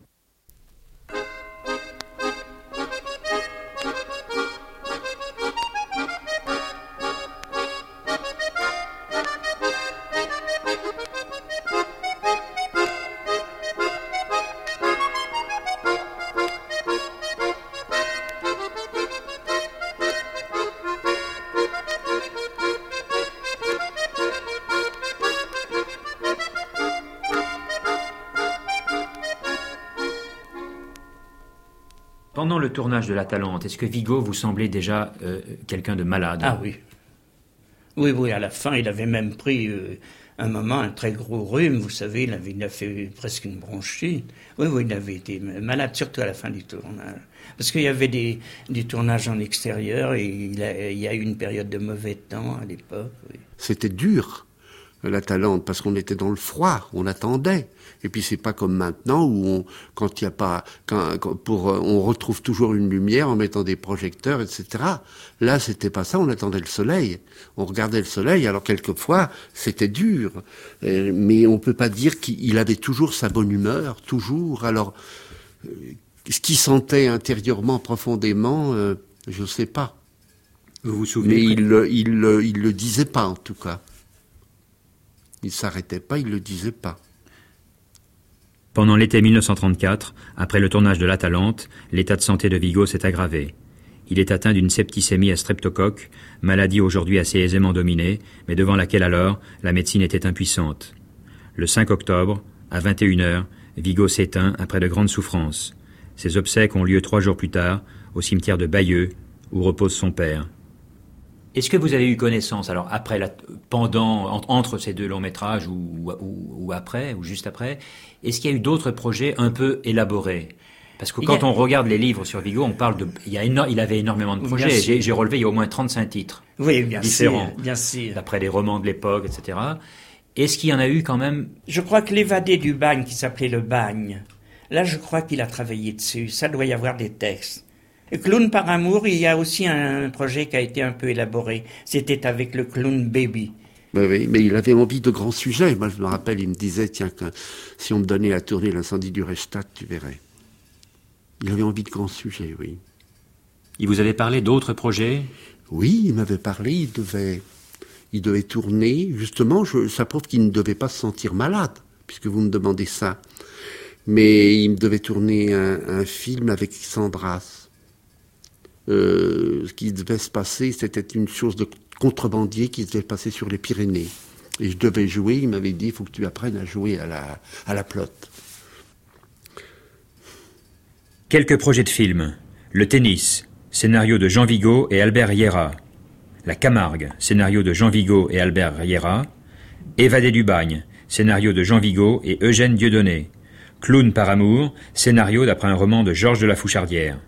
Pendant le tournage de La Talente, est-ce que Vigo vous semblait déjà euh, quelqu'un de malade ? Ah oui. Oui, oui, à la fin, il avait même pris euh, un moment un très gros rhume, vous savez, il, avait, il a fait presque une bronchite. Oui, oui, il avait été malade, surtout à la fin du tournage. Parce qu'il y avait des, des tournages en extérieur et il, a, il y a eu une période de mauvais temps à l'époque. Oui. C'était dur, la Talente, parce qu'on était dans le froid, on attendait. Et puis c'est pas comme maintenant où on, quand il y a pas, quand, quand, pour, on retrouve toujours une lumière en mettant des projecteurs, et cetera. Là, c'était pas ça, on attendait le soleil. On regardait le soleil, alors quelquefois, c'était dur. Euh, mais on peut pas dire qu'il avait toujours sa bonne humeur, toujours. Alors, euh, ce qu'il sentait intérieurement, profondément, euh, je sais pas. Vous vous souvenez? Mais il, il, il, il le disait pas, en tout cas. Il s'arrêtait pas, il le disait pas. Pendant l'été mille neuf cent trente-quatre, après le tournage de l'Atalante, l'état de santé de Vigo s'est aggravé. Il est atteint d'une septicémie à streptocoque, maladie aujourd'hui assez aisément dominée, mais devant laquelle alors la médecine était impuissante. Le cinq octobre, à vingt et une heures, Vigo s'éteint après de grandes souffrances. Ses obsèques ont lieu trois jours plus tard, au cimetière de Bayeux, où repose son père. Est-ce que vous avez eu connaissance, alors après, la, pendant, en, entre ces deux longs métrages ou, ou, ou après, ou juste après, est-ce qu'il y a eu d'autres projets un peu élaborés? Parce que quand a... on regarde les livres sur Vigo, on parle de, il, y a éno... il avait énormément de projets. J'ai, j'ai relevé, il y a au moins trente-cinq titres. Oui, bien différents, sûr, bien sûr. D'après les romans de l'époque, et cetera. Est-ce qu'il y en a eu quand même? Je crois que l'évadé du bagne, qui s'appelait Le Bagne, là, je crois qu'il a travaillé dessus. Ça doit y avoir des textes. Et Clown par amour, il y a aussi un projet qui a été un peu élaboré. C'était avec le clown Baby. Oui, oui, mais il avait envie de grands sujets. Moi, je me rappelle, il me disait, tiens, que si on me donnait à tourner l'incendie du Reichstag, tu verrais. Il avait envie de grands sujets, oui. Il vous avait parlé d'autres projets? Oui, il m'avait parlé, il devait, il devait tourner. Justement, je, ça prouve qu'il ne devait pas se sentir malade, puisque vous me demandez ça. Mais il me devait tourner un, un film avec Sandras. Euh, ce qui devait se passer, c'était une chose de contrebandier qui devait passer sur les Pyrénées. Et je devais jouer, il m'avait dit, il faut que tu apprennes à jouer à la, à la plotte. Quelques projets de films. Le tennis, scénario de Jean Vigo et Albert Riera. La Camargue, scénario de Jean Vigo et Albert Riera. Évadé du bagne, scénario de Jean Vigo et Eugène Dieudonné. Clown par amour, scénario d'après un roman de Georges de la Fouchardière.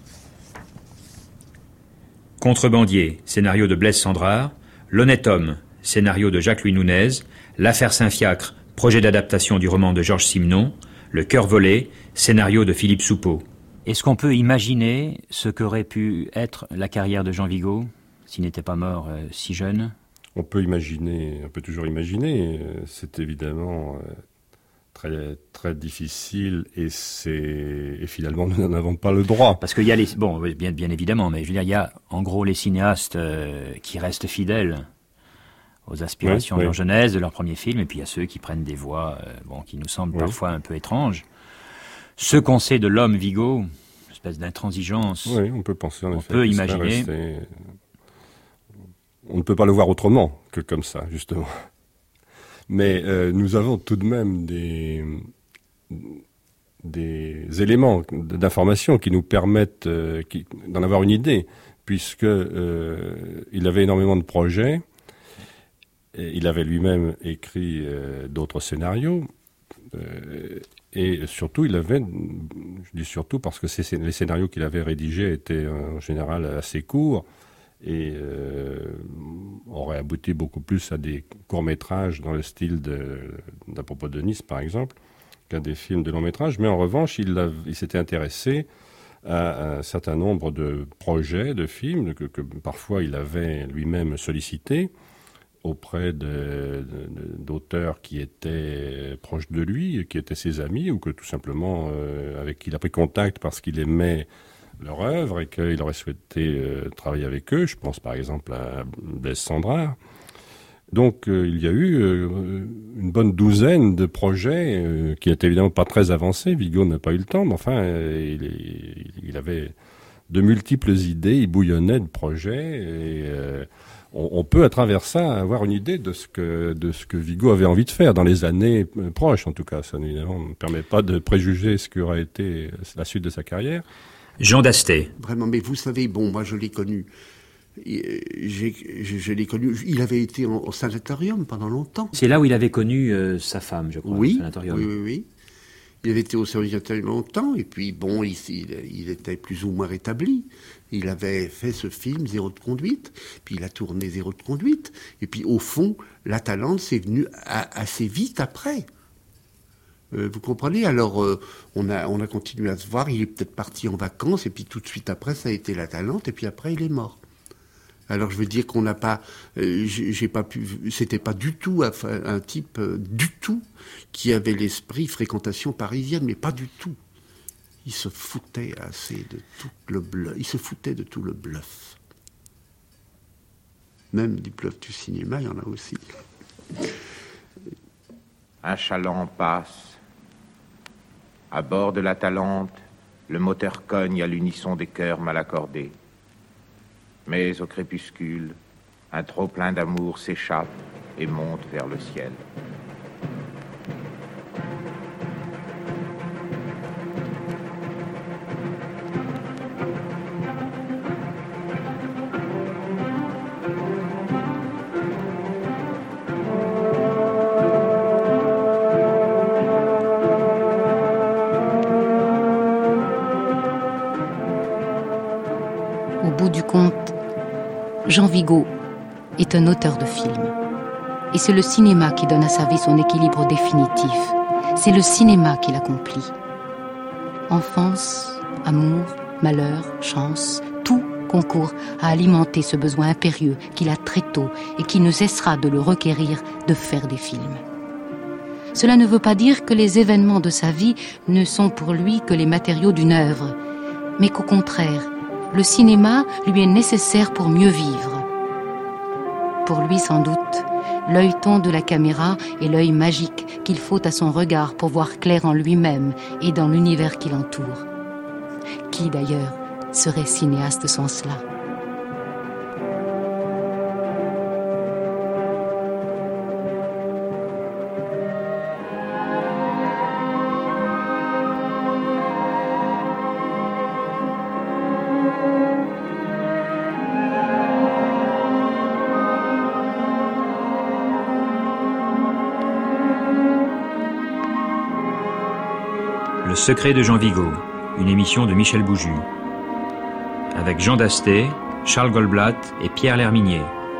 Contrebandier, scénario de Blaise Sandrard. L'honnête homme, scénario de Jacques-Louis Nunez. L'affaire Saint-Fiacre, projet d'adaptation du roman de Georges Simenon. Le cœur volé, scénario de Philippe Soupeau. Est-ce qu'on peut imaginer ce qu'aurait pu être la carrière de Jean Vigo, s'il n'était pas mort euh, si jeune? On peut imaginer, on peut toujours imaginer. C'est évidemment euh, très très difficile et c'est et finalement nous n'en avons pas le droit. Parce qu'il y a les bon bien bien évidemment, mais je veux dire il y a en gros les cinéastes euh, qui restent fidèles aux aspirations oui, de leur oui. jeunesse, de leur premier film, et puis il y a ceux qui prennent des voies euh, bon qui nous semblent oui. parfois un peu étranges. Ce qu'on sait de l'homme Vigo, une espèce d'intransigeance. Oui, on peut penser en on effet. On peut imaginer. Resté... On ne peut pas le voir autrement que comme ça, justement. Mais euh, nous avons tout de même des, des éléments d'information qui nous permettent euh, qui, d'en avoir une idée, puisque euh, il avait énormément de projets. Et il avait lui-même écrit euh, d'autres scénarios. Euh, et surtout, il avait, je dis surtout parce que c'est, les scénarios qu'il avait rédigés étaient en général assez courts. Et euh, aurait abouti beaucoup plus à des courts-métrages dans le style de, d'À propos de Nice, par exemple, qu'à des films de long-métrage. Mais en revanche, il, a, il s'était intéressé à un certain nombre de projets, de films, que, que parfois il avait lui-même sollicités auprès de, de, d'auteurs qui étaient proches de lui, qui étaient ses amis, ou que tout simplement euh, avec qui il a pris contact parce qu'il aimait leur œuvre et qu'il aurait souhaité euh, travailler avec eux. Je pense par exemple à Blaise Sandrard. Donc euh, il y a eu euh, une bonne douzaine de projets euh, qui n'étaient évidemment pas très avancés. Vigo n'a pas eu le temps, mais enfin euh, il, il avait de multiples idées, il bouillonnait de projets et euh, on, on peut à travers ça avoir une idée de ce que de ce que Vigo avait envie de faire dans les années proches. En tout cas, ça évidemment ne permet pas de préjuger ce qui aura été la suite de sa carrière. Jean Dasté. Vraiment, mais vous savez, bon, moi je l'ai connu J'ai, je, je l'ai connu. Il avait été en, au sanatorium pendant longtemps. C'est là où il avait connu euh, sa femme, je crois, oui, au sanatorium. Oui, oui, oui. Il avait été au sanatorium longtemps, et puis bon, il, il, il était plus ou moins rétabli. Il avait fait ce film Zéro de conduite, puis il a tourné Zéro de conduite, et puis au fond, l'Atalante, c'est venu à, assez vite après. Euh, vous comprenez? Alors, euh, on a on a continué à se voir. Il est peut-être parti en vacances, et puis tout de suite après, ça a été l'Atalante, et puis après, il est mort. Alors je veux dire qu'on n'a pas, euh, j'ai, j'ai pas pu, c'était pas du tout un, un type euh, du tout qui avait l'esprit fréquentation parisienne, mais pas du tout. Il se foutait assez de tout le bluff. Il se foutait de tout le bluff. Même du bluff du cinéma, il y en a aussi. Un chaland passe. À bord de l'Atalante, le moteur cogne à l'unisson des cœurs mal accordés. Mais au crépuscule, un trop-plein d'amour s'échappe et monte vers le ciel. Au bout du compte, Jean Vigo est un auteur de films. Et c'est le cinéma qui donne à sa vie son équilibre définitif. C'est le cinéma qui l'accomplit. Enfance, amour, malheur, chance, tout concourt à alimenter ce besoin impérieux qu'il a très tôt et qui ne cessera de le requérir de faire des films. Cela ne veut pas dire que les événements de sa vie ne sont pour lui que les matériaux d'une œuvre, mais qu'au contraire, le cinéma lui est nécessaire pour mieux vivre. Pour lui, sans doute, l'œilleton de la caméra est l'œil magique qu'il faut à son regard pour voir clair en lui-même et dans l'univers qui l'entoure. Qui, d'ailleurs, serait cinéaste sans cela ? Le secret de Jean Vigo, une émission de Michel Bouju. Avec Jean Dasté, Charles Goldblatt et Pierre L'Herminier.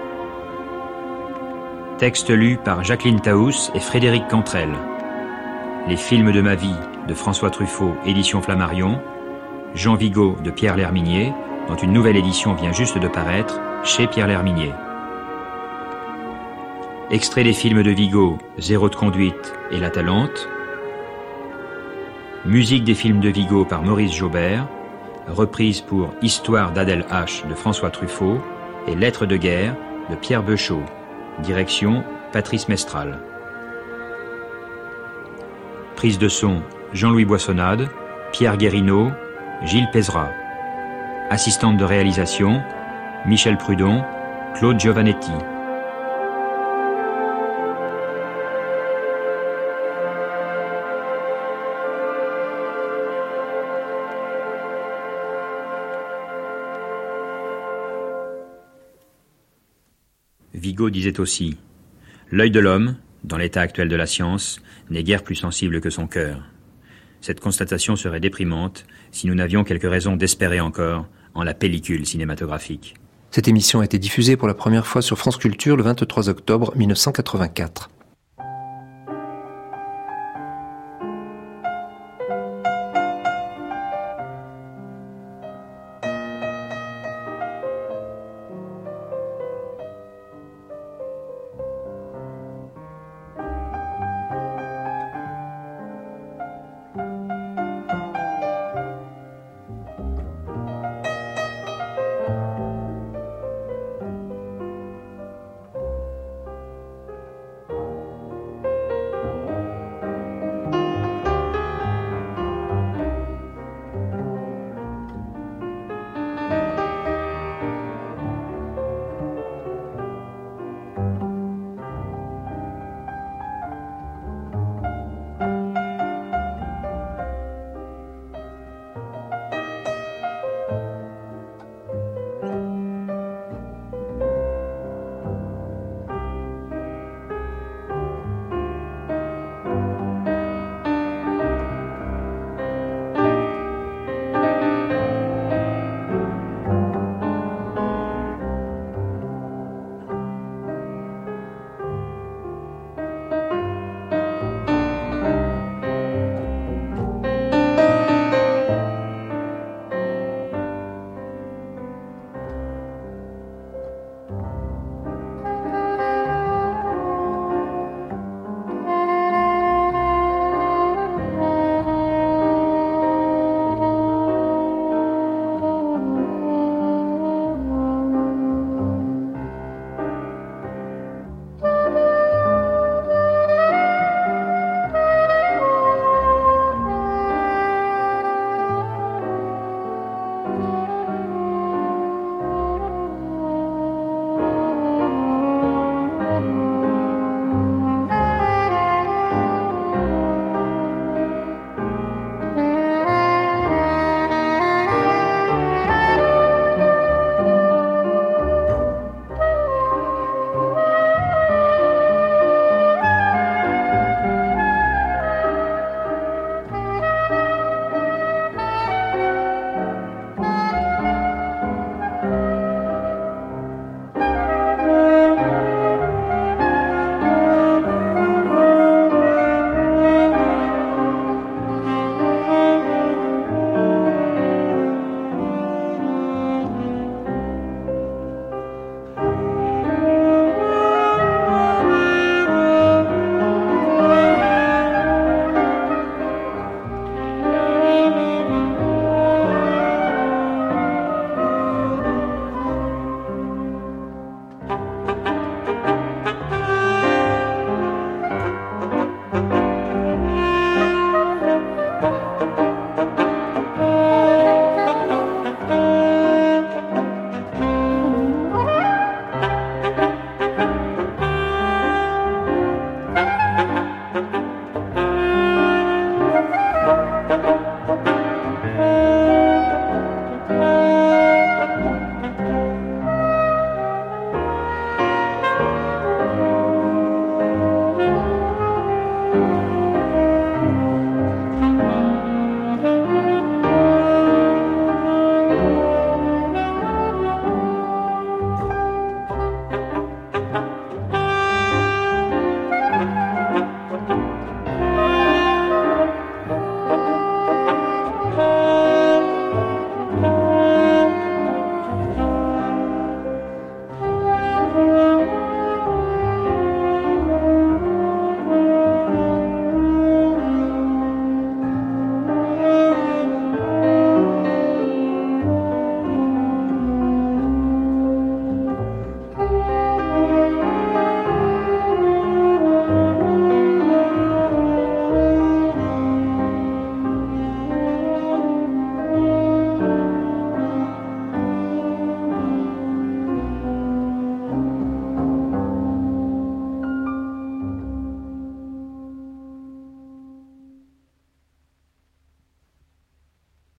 Texte lu par Jacqueline Taous et Frédéric Cantrel. Les films de ma vie de François Truffaut, édition Flammarion. Jean Vigo de Pierre L'Herminier, dont une nouvelle édition vient juste de paraître chez Pierre L'Herminier. Extrait des films de Vigo, Zéro de conduite et l'Atalante. Musique des films de Vigo par Maurice Jaubert, reprise pour Histoire d'Adèle H de François Truffaut et Lettres de guerre de Pierre Beuchot. Direction Patrice Mestral. Prise de son Jean-Louis Boissonnade, Pierre Guérineau, Gilles Pézra. Assistante de réalisation Michel Prudon, Claude Giovannetti. Vigo disait aussi « L'œil de l'homme, dans l'état actuel de la science, n'est guère plus sensible que son cœur. Cette constatation serait déprimante si nous n'avions quelques raisons d'espérer encore en la pellicule cinématographique. » Cette émission a été diffusée pour la première fois sur France Culture le vingt-trois octobre mille neuf cent quatre-vingt-quatre.